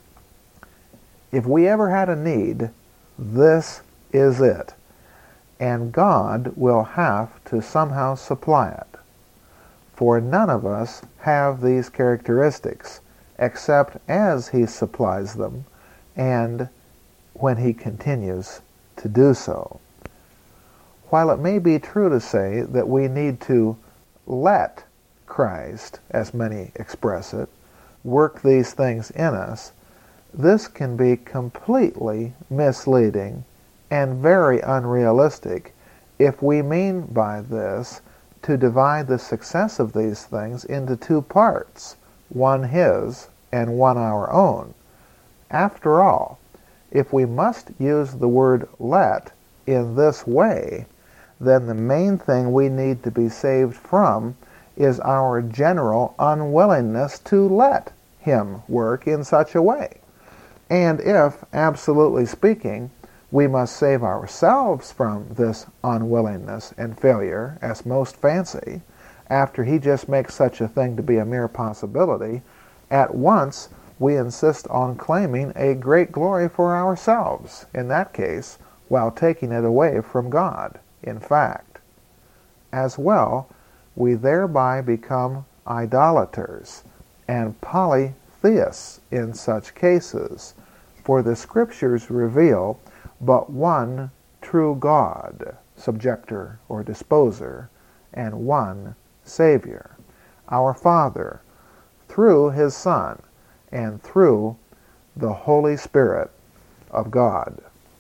If we ever had a need, this is it, and God will have to somehow supply it. For none of us have these characteristics, except as He supplies them, and when He continues to do so. While it may be true to say that we need to let Christ, as many express it, work these things in us, this can be completely misleading and very unrealistic if we mean by this to divide the success of these things into two parts, one His and one our own. After all, if we must use the word let in this way, then the main thing we need to be saved from is our general unwillingness to let Him work in such a way. And if, absolutely speaking, we must save ourselves from this unwillingness and failure, as most fancy, after He just makes such a thing to be a mere possibility, at once we insist on claiming a great glory for ourselves, in that case, while taking it away from God, in fact. As well, we thereby become idolaters and polytheists in such cases, for the Scriptures reveal but one true God, subjector or disposer, and one Savior, our Father, through His Son and through the Holy Spirit of God.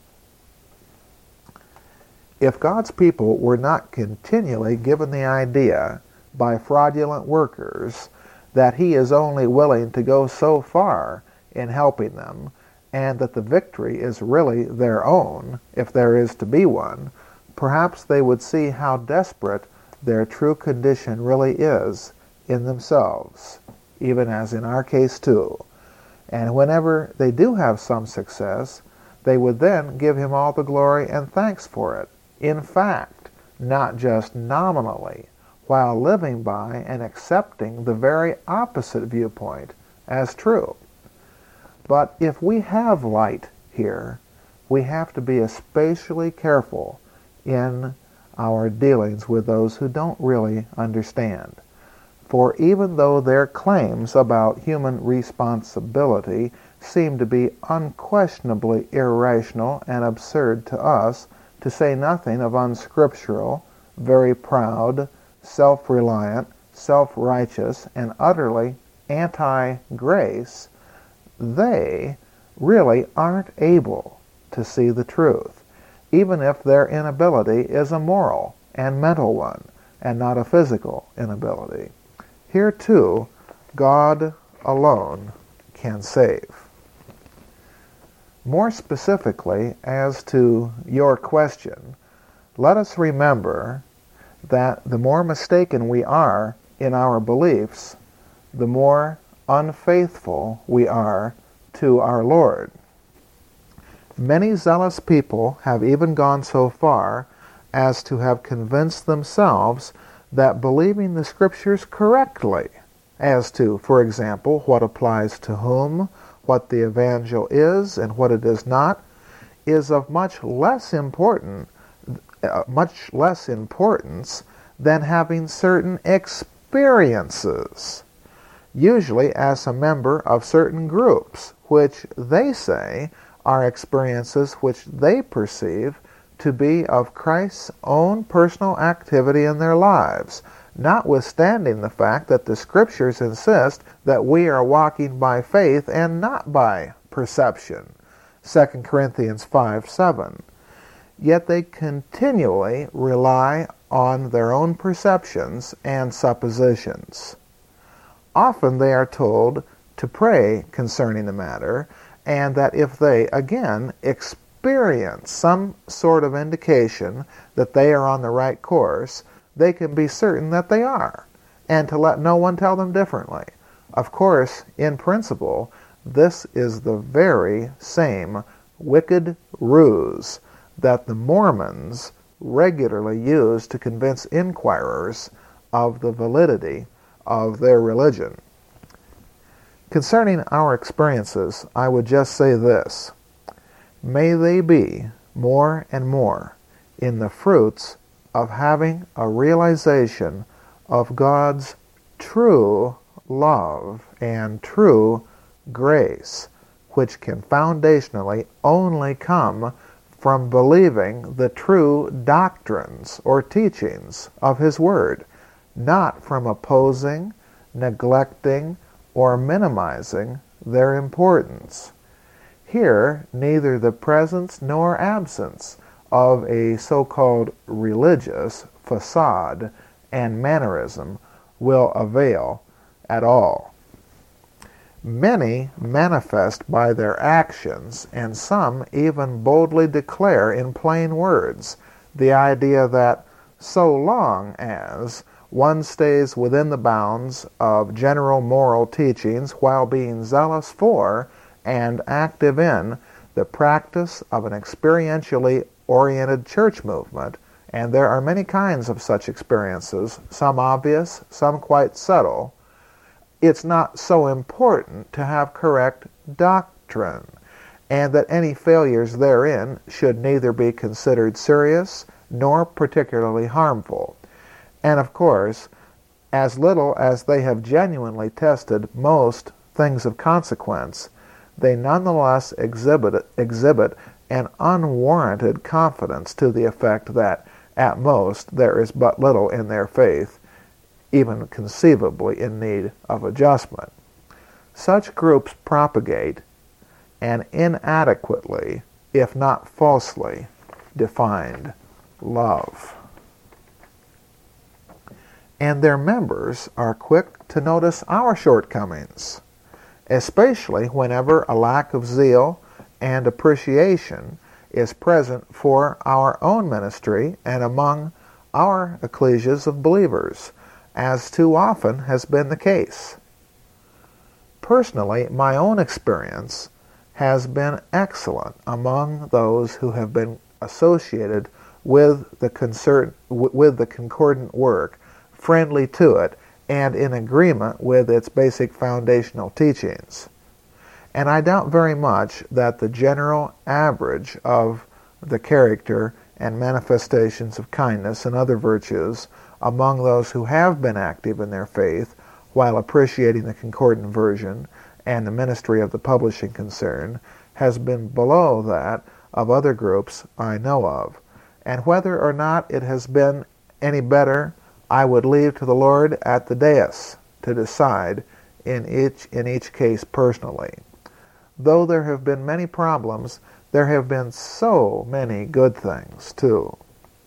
If God's people were not continually given the idea by fraudulent workers that He is only willing to go so far in helping them, and that the victory is really their own, if there is to be one, perhaps they would see how desperate their true condition really is in themselves, even as in our case too. And whenever they do have some success, they would then give Him all the glory and thanks for it. In fact, not just nominally, while living by and accepting the very opposite viewpoint as true. But if we have light here, we have to be especially careful in our dealings with those who don't really understand. For even though their claims about human responsibility seem to be unquestionably irrational and absurd to us, to say nothing of unscriptural, very proud, self-reliant, self-righteous, and utterly anti-grace, they really aren't able to see the truth, even if their inability is a moral and mental one, and not a physical inability. Here too, God alone can save. More specifically, as to your question, let us remember that the more mistaken we are in our beliefs, the more unfaithful we are to our Lord. Many zealous people have even gone so far as to have convinced themselves that believing the Scriptures correctly as to, for example, what applies to whom, what the evangel is and what it is not, is of much less importance than having certain experiences, usually as a member of certain groups, which they say are experiences which they perceive to be of Christ's own personal activity in their lives, notwithstanding the fact that the Scriptures insist that we are walking by faith and not by perception. 2 Corinthians 5:7. Yet they continually rely on their own perceptions and suppositions. Often they are told to pray concerning the matter, and that if they, again, experience some sort of indication that they are on the right course, they can be certain that they are, and to let no one tell them differently. Of course, in principle, this is the very same wicked ruse that the Mormons regularly use to convince inquirers of the validity of their religion. Concerning our experiences, I would just say this: may they be more and more in the fruits of having a realization of God's true love and true grace, which can foundationally only come from believing the true doctrines or teachings of His Word, not from opposing, neglecting, or minimizing their importance. Here, neither the presence nor absence of a so-called religious facade and mannerism will avail at all. Many manifest by their actions, and some even boldly declare in plain words the idea that so long as one stays within the bounds of general moral teachings while being zealous for and active in the practice of an experientially oriented church movement, and there are many kinds of such experiences, some obvious, some quite subtle, it's not so important to have correct doctrine, and that any failures therein should neither be considered serious nor particularly harmful. And of course, as little as they have genuinely tested most things of consequence, they nonetheless exhibit an unwarranted confidence to the effect that, at most, there is but little in their faith, even conceivably in need of adjustment. Such groups propagate an inadequately, if not falsely, defined love. And their members are quick to notice our shortcomings, especially whenever a lack of zeal and appreciation is present for our own ministry and among our ecclesias of believers, as too often has been the case. Personally, my own experience has been excellent among those who have been associated with the concordant work, friendly to it, and in agreement with its basic foundational teachings. And I doubt very much that the general average of the character and manifestations of kindness and other virtues among those who have been active in their faith while appreciating the concordant version and the ministry of the publishing concern has been below that of other groups I know of. And whether or not it has been any better, I would leave to the Lord at the dais to decide in each case personally. Though there have been many problems, there have been so many good things too.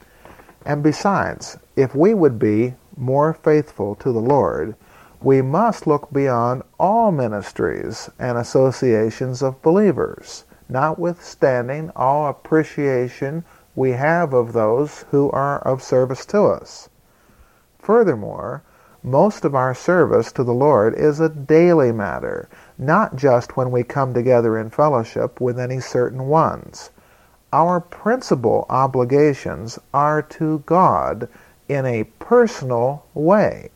And besides, if we would be more faithful to the Lord, we must look beyond all ministries and associations of believers, notwithstanding all appreciation we have of those who are of service to us. Furthermore, most of our service to the Lord is a daily matter, not just when we come together in fellowship with any certain ones. Our principal obligations are to God in a personal way.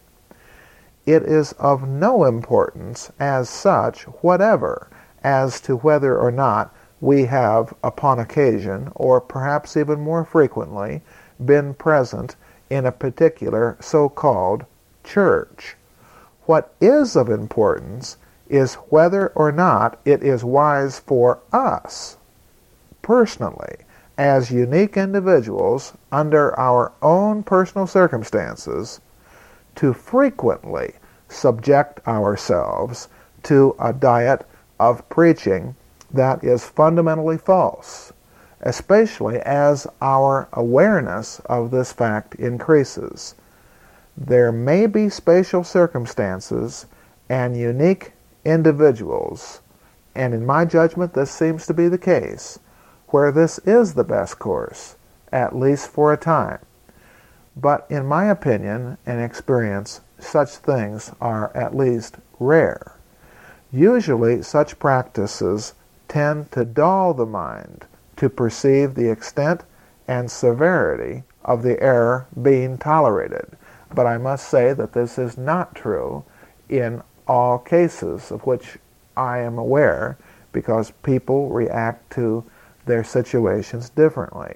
It is of no importance as such whatever as to whether or not we have, upon occasion, or perhaps even more frequently, been present in a particular so-called church. What is of importance is whether or not it is wise for us, personally, as unique individuals under our own personal circumstances, to frequently subject ourselves to a diet of preaching that is fundamentally false, especially as our awareness of this fact increases. There may be special circumstances and unique individuals, and in my judgment this seems to be the case, where this is the best course, at least for a time. But in my opinion and experience, such things are at least rare. Usually such practices tend to dull the mind to perceive the extent and severity of the error being tolerated. But I must say that this is not true in all cases of which I am aware, because people react to their situations differently.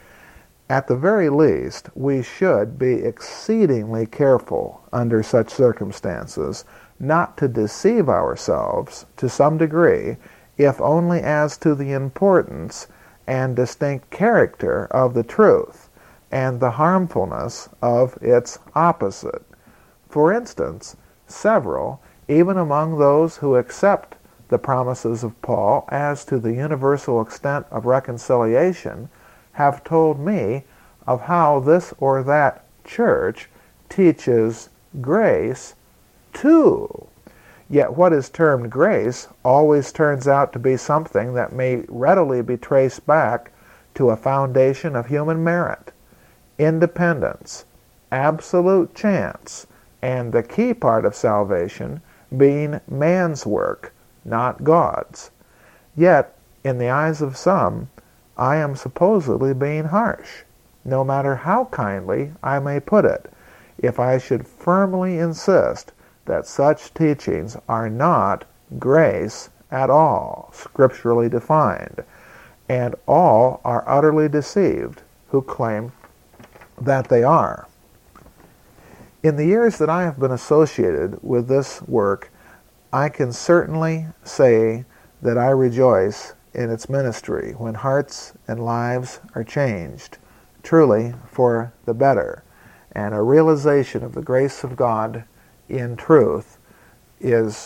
At the very least, we should be exceedingly careful under such circumstances not to deceive ourselves to some degree, if only as to the importance and distinct character of the truth and the harmfulness of its opposite. For instance, several, even among those who accept the promises of Paul as to the universal extent of reconciliation, have told me of how this or that church teaches grace too. Yet what is termed grace always turns out to be something that may readily be traced back to a foundation of human merit, independence, absolute chance, and the key part of salvation being man's work, not God's. Yet, in the eyes of some, I am supposedly being harsh, no matter how kindly I may put it, if I should firmly insist that such teachings are not grace at all, scripturally defined, and all are utterly deceived who claim that they are. In the years that I have been associated with this work, I can certainly say that I rejoice in its ministry when hearts and lives are changed, truly for the better, and a realization of the grace of God in truth is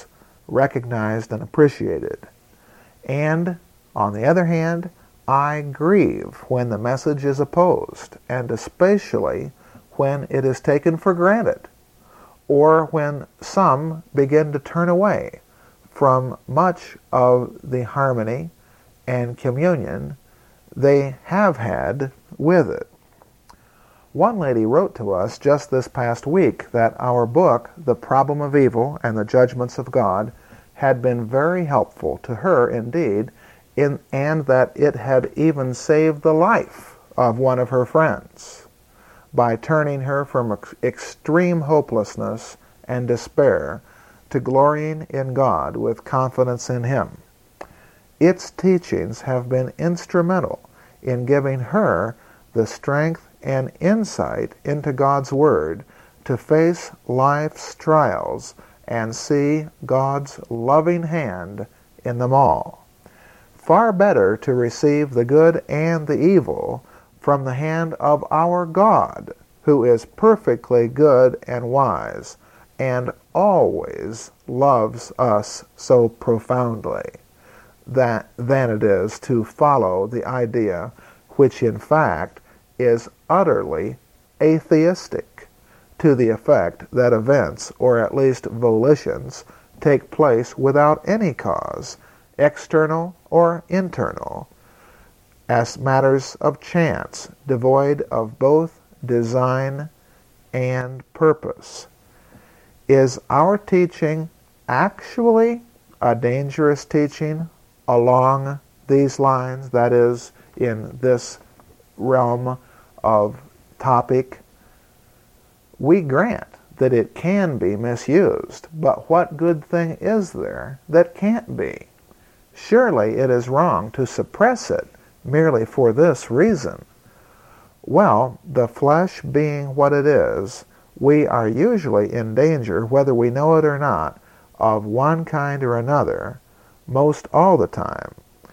recognized and appreciated. And, on the other hand, I grieve when the message is opposed, and especially when it is taken for granted, or when some begin to turn away from much of the harmony and communion they have had with it. One lady wrote to us just this past week that our book, The Problem of Evil and the Judgments of God, had been very helpful to her indeed, and that it had even saved the life of one of her friends by turning her from extreme hopelessness and despair to glorying in God with confidence in Him. Its teachings have been instrumental in giving her the strength and insight into God's Word to face life's trials and see God's loving hand in them all. Far better to receive the good and the evil from the hand of our God, who is perfectly good and wise, and always loves us so profoundly, than it is to follow the idea, which in fact is utterly atheistic, to the effect that events, or at least volitions, take place without any cause, external or internal, as matters of chance, devoid of both design and purpose. Is our teaching actually a dangerous teaching along these lines, that is, in this realm of topic? We grant that it can be misused, but what good thing is there that can't be? Surely it is wrong to suppress it merely for this reason. Well, the flesh being what it is, we are usually in danger, whether we know it or not, of one kind or another, most all the time,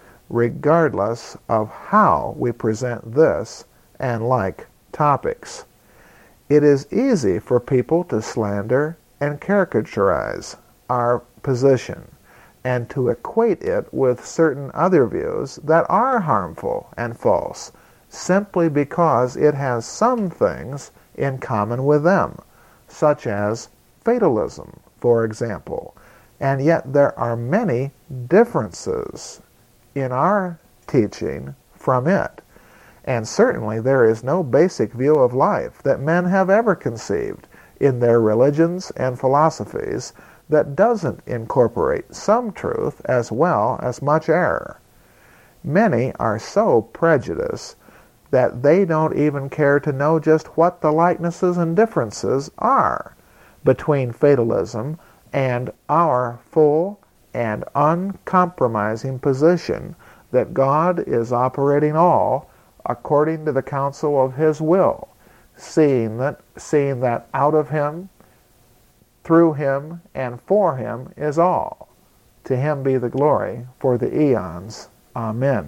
regardless of how we present this and like topics. It is easy for people to slander and caricaturize our position, and to equate it with certain other views that are harmful and false, simply because it has some things in common with them, such as fatalism, for example. And yet there are many differences in our teaching from it. And certainly there is no basic view of life that men have ever conceived in their religions and philosophies that doesn't incorporate some truth as well as much error. Many are so prejudiced that they don't even care to know just what the likenesses and differences are between fatalism and our full and uncompromising position that God is operating all according to the counsel of His will, seeing that out of Him, through Him, and for Him is all. To Him be the glory for the eons. Amen.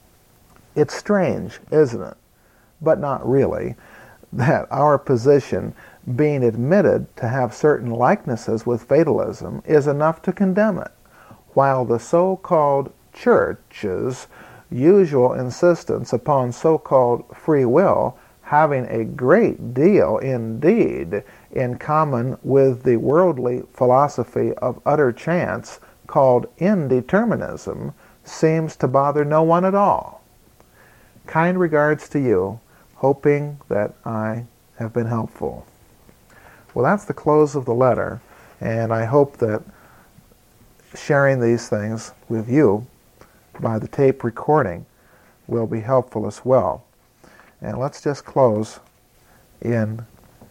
It's strange, isn't it? But not really, that our position, being admitted to have certain likenesses with fatalism, is enough to condemn it, while the so-called church's usual insistence upon so-called free will having a great deal indeed in common with the worldly philosophy of utter chance called indeterminism, seems to bother no one at all. Kind regards to you, hoping that I have been helpful. Well, that's the close of the letter, and I hope that sharing these things with you by the tape recording will be helpful as well. And let's just close in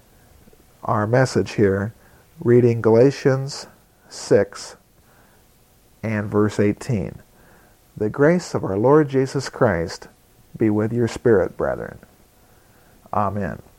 our message here, reading Galatians 6 and verse 18. The grace of our Lord Jesus Christ be with your spirit, brethren. Amen.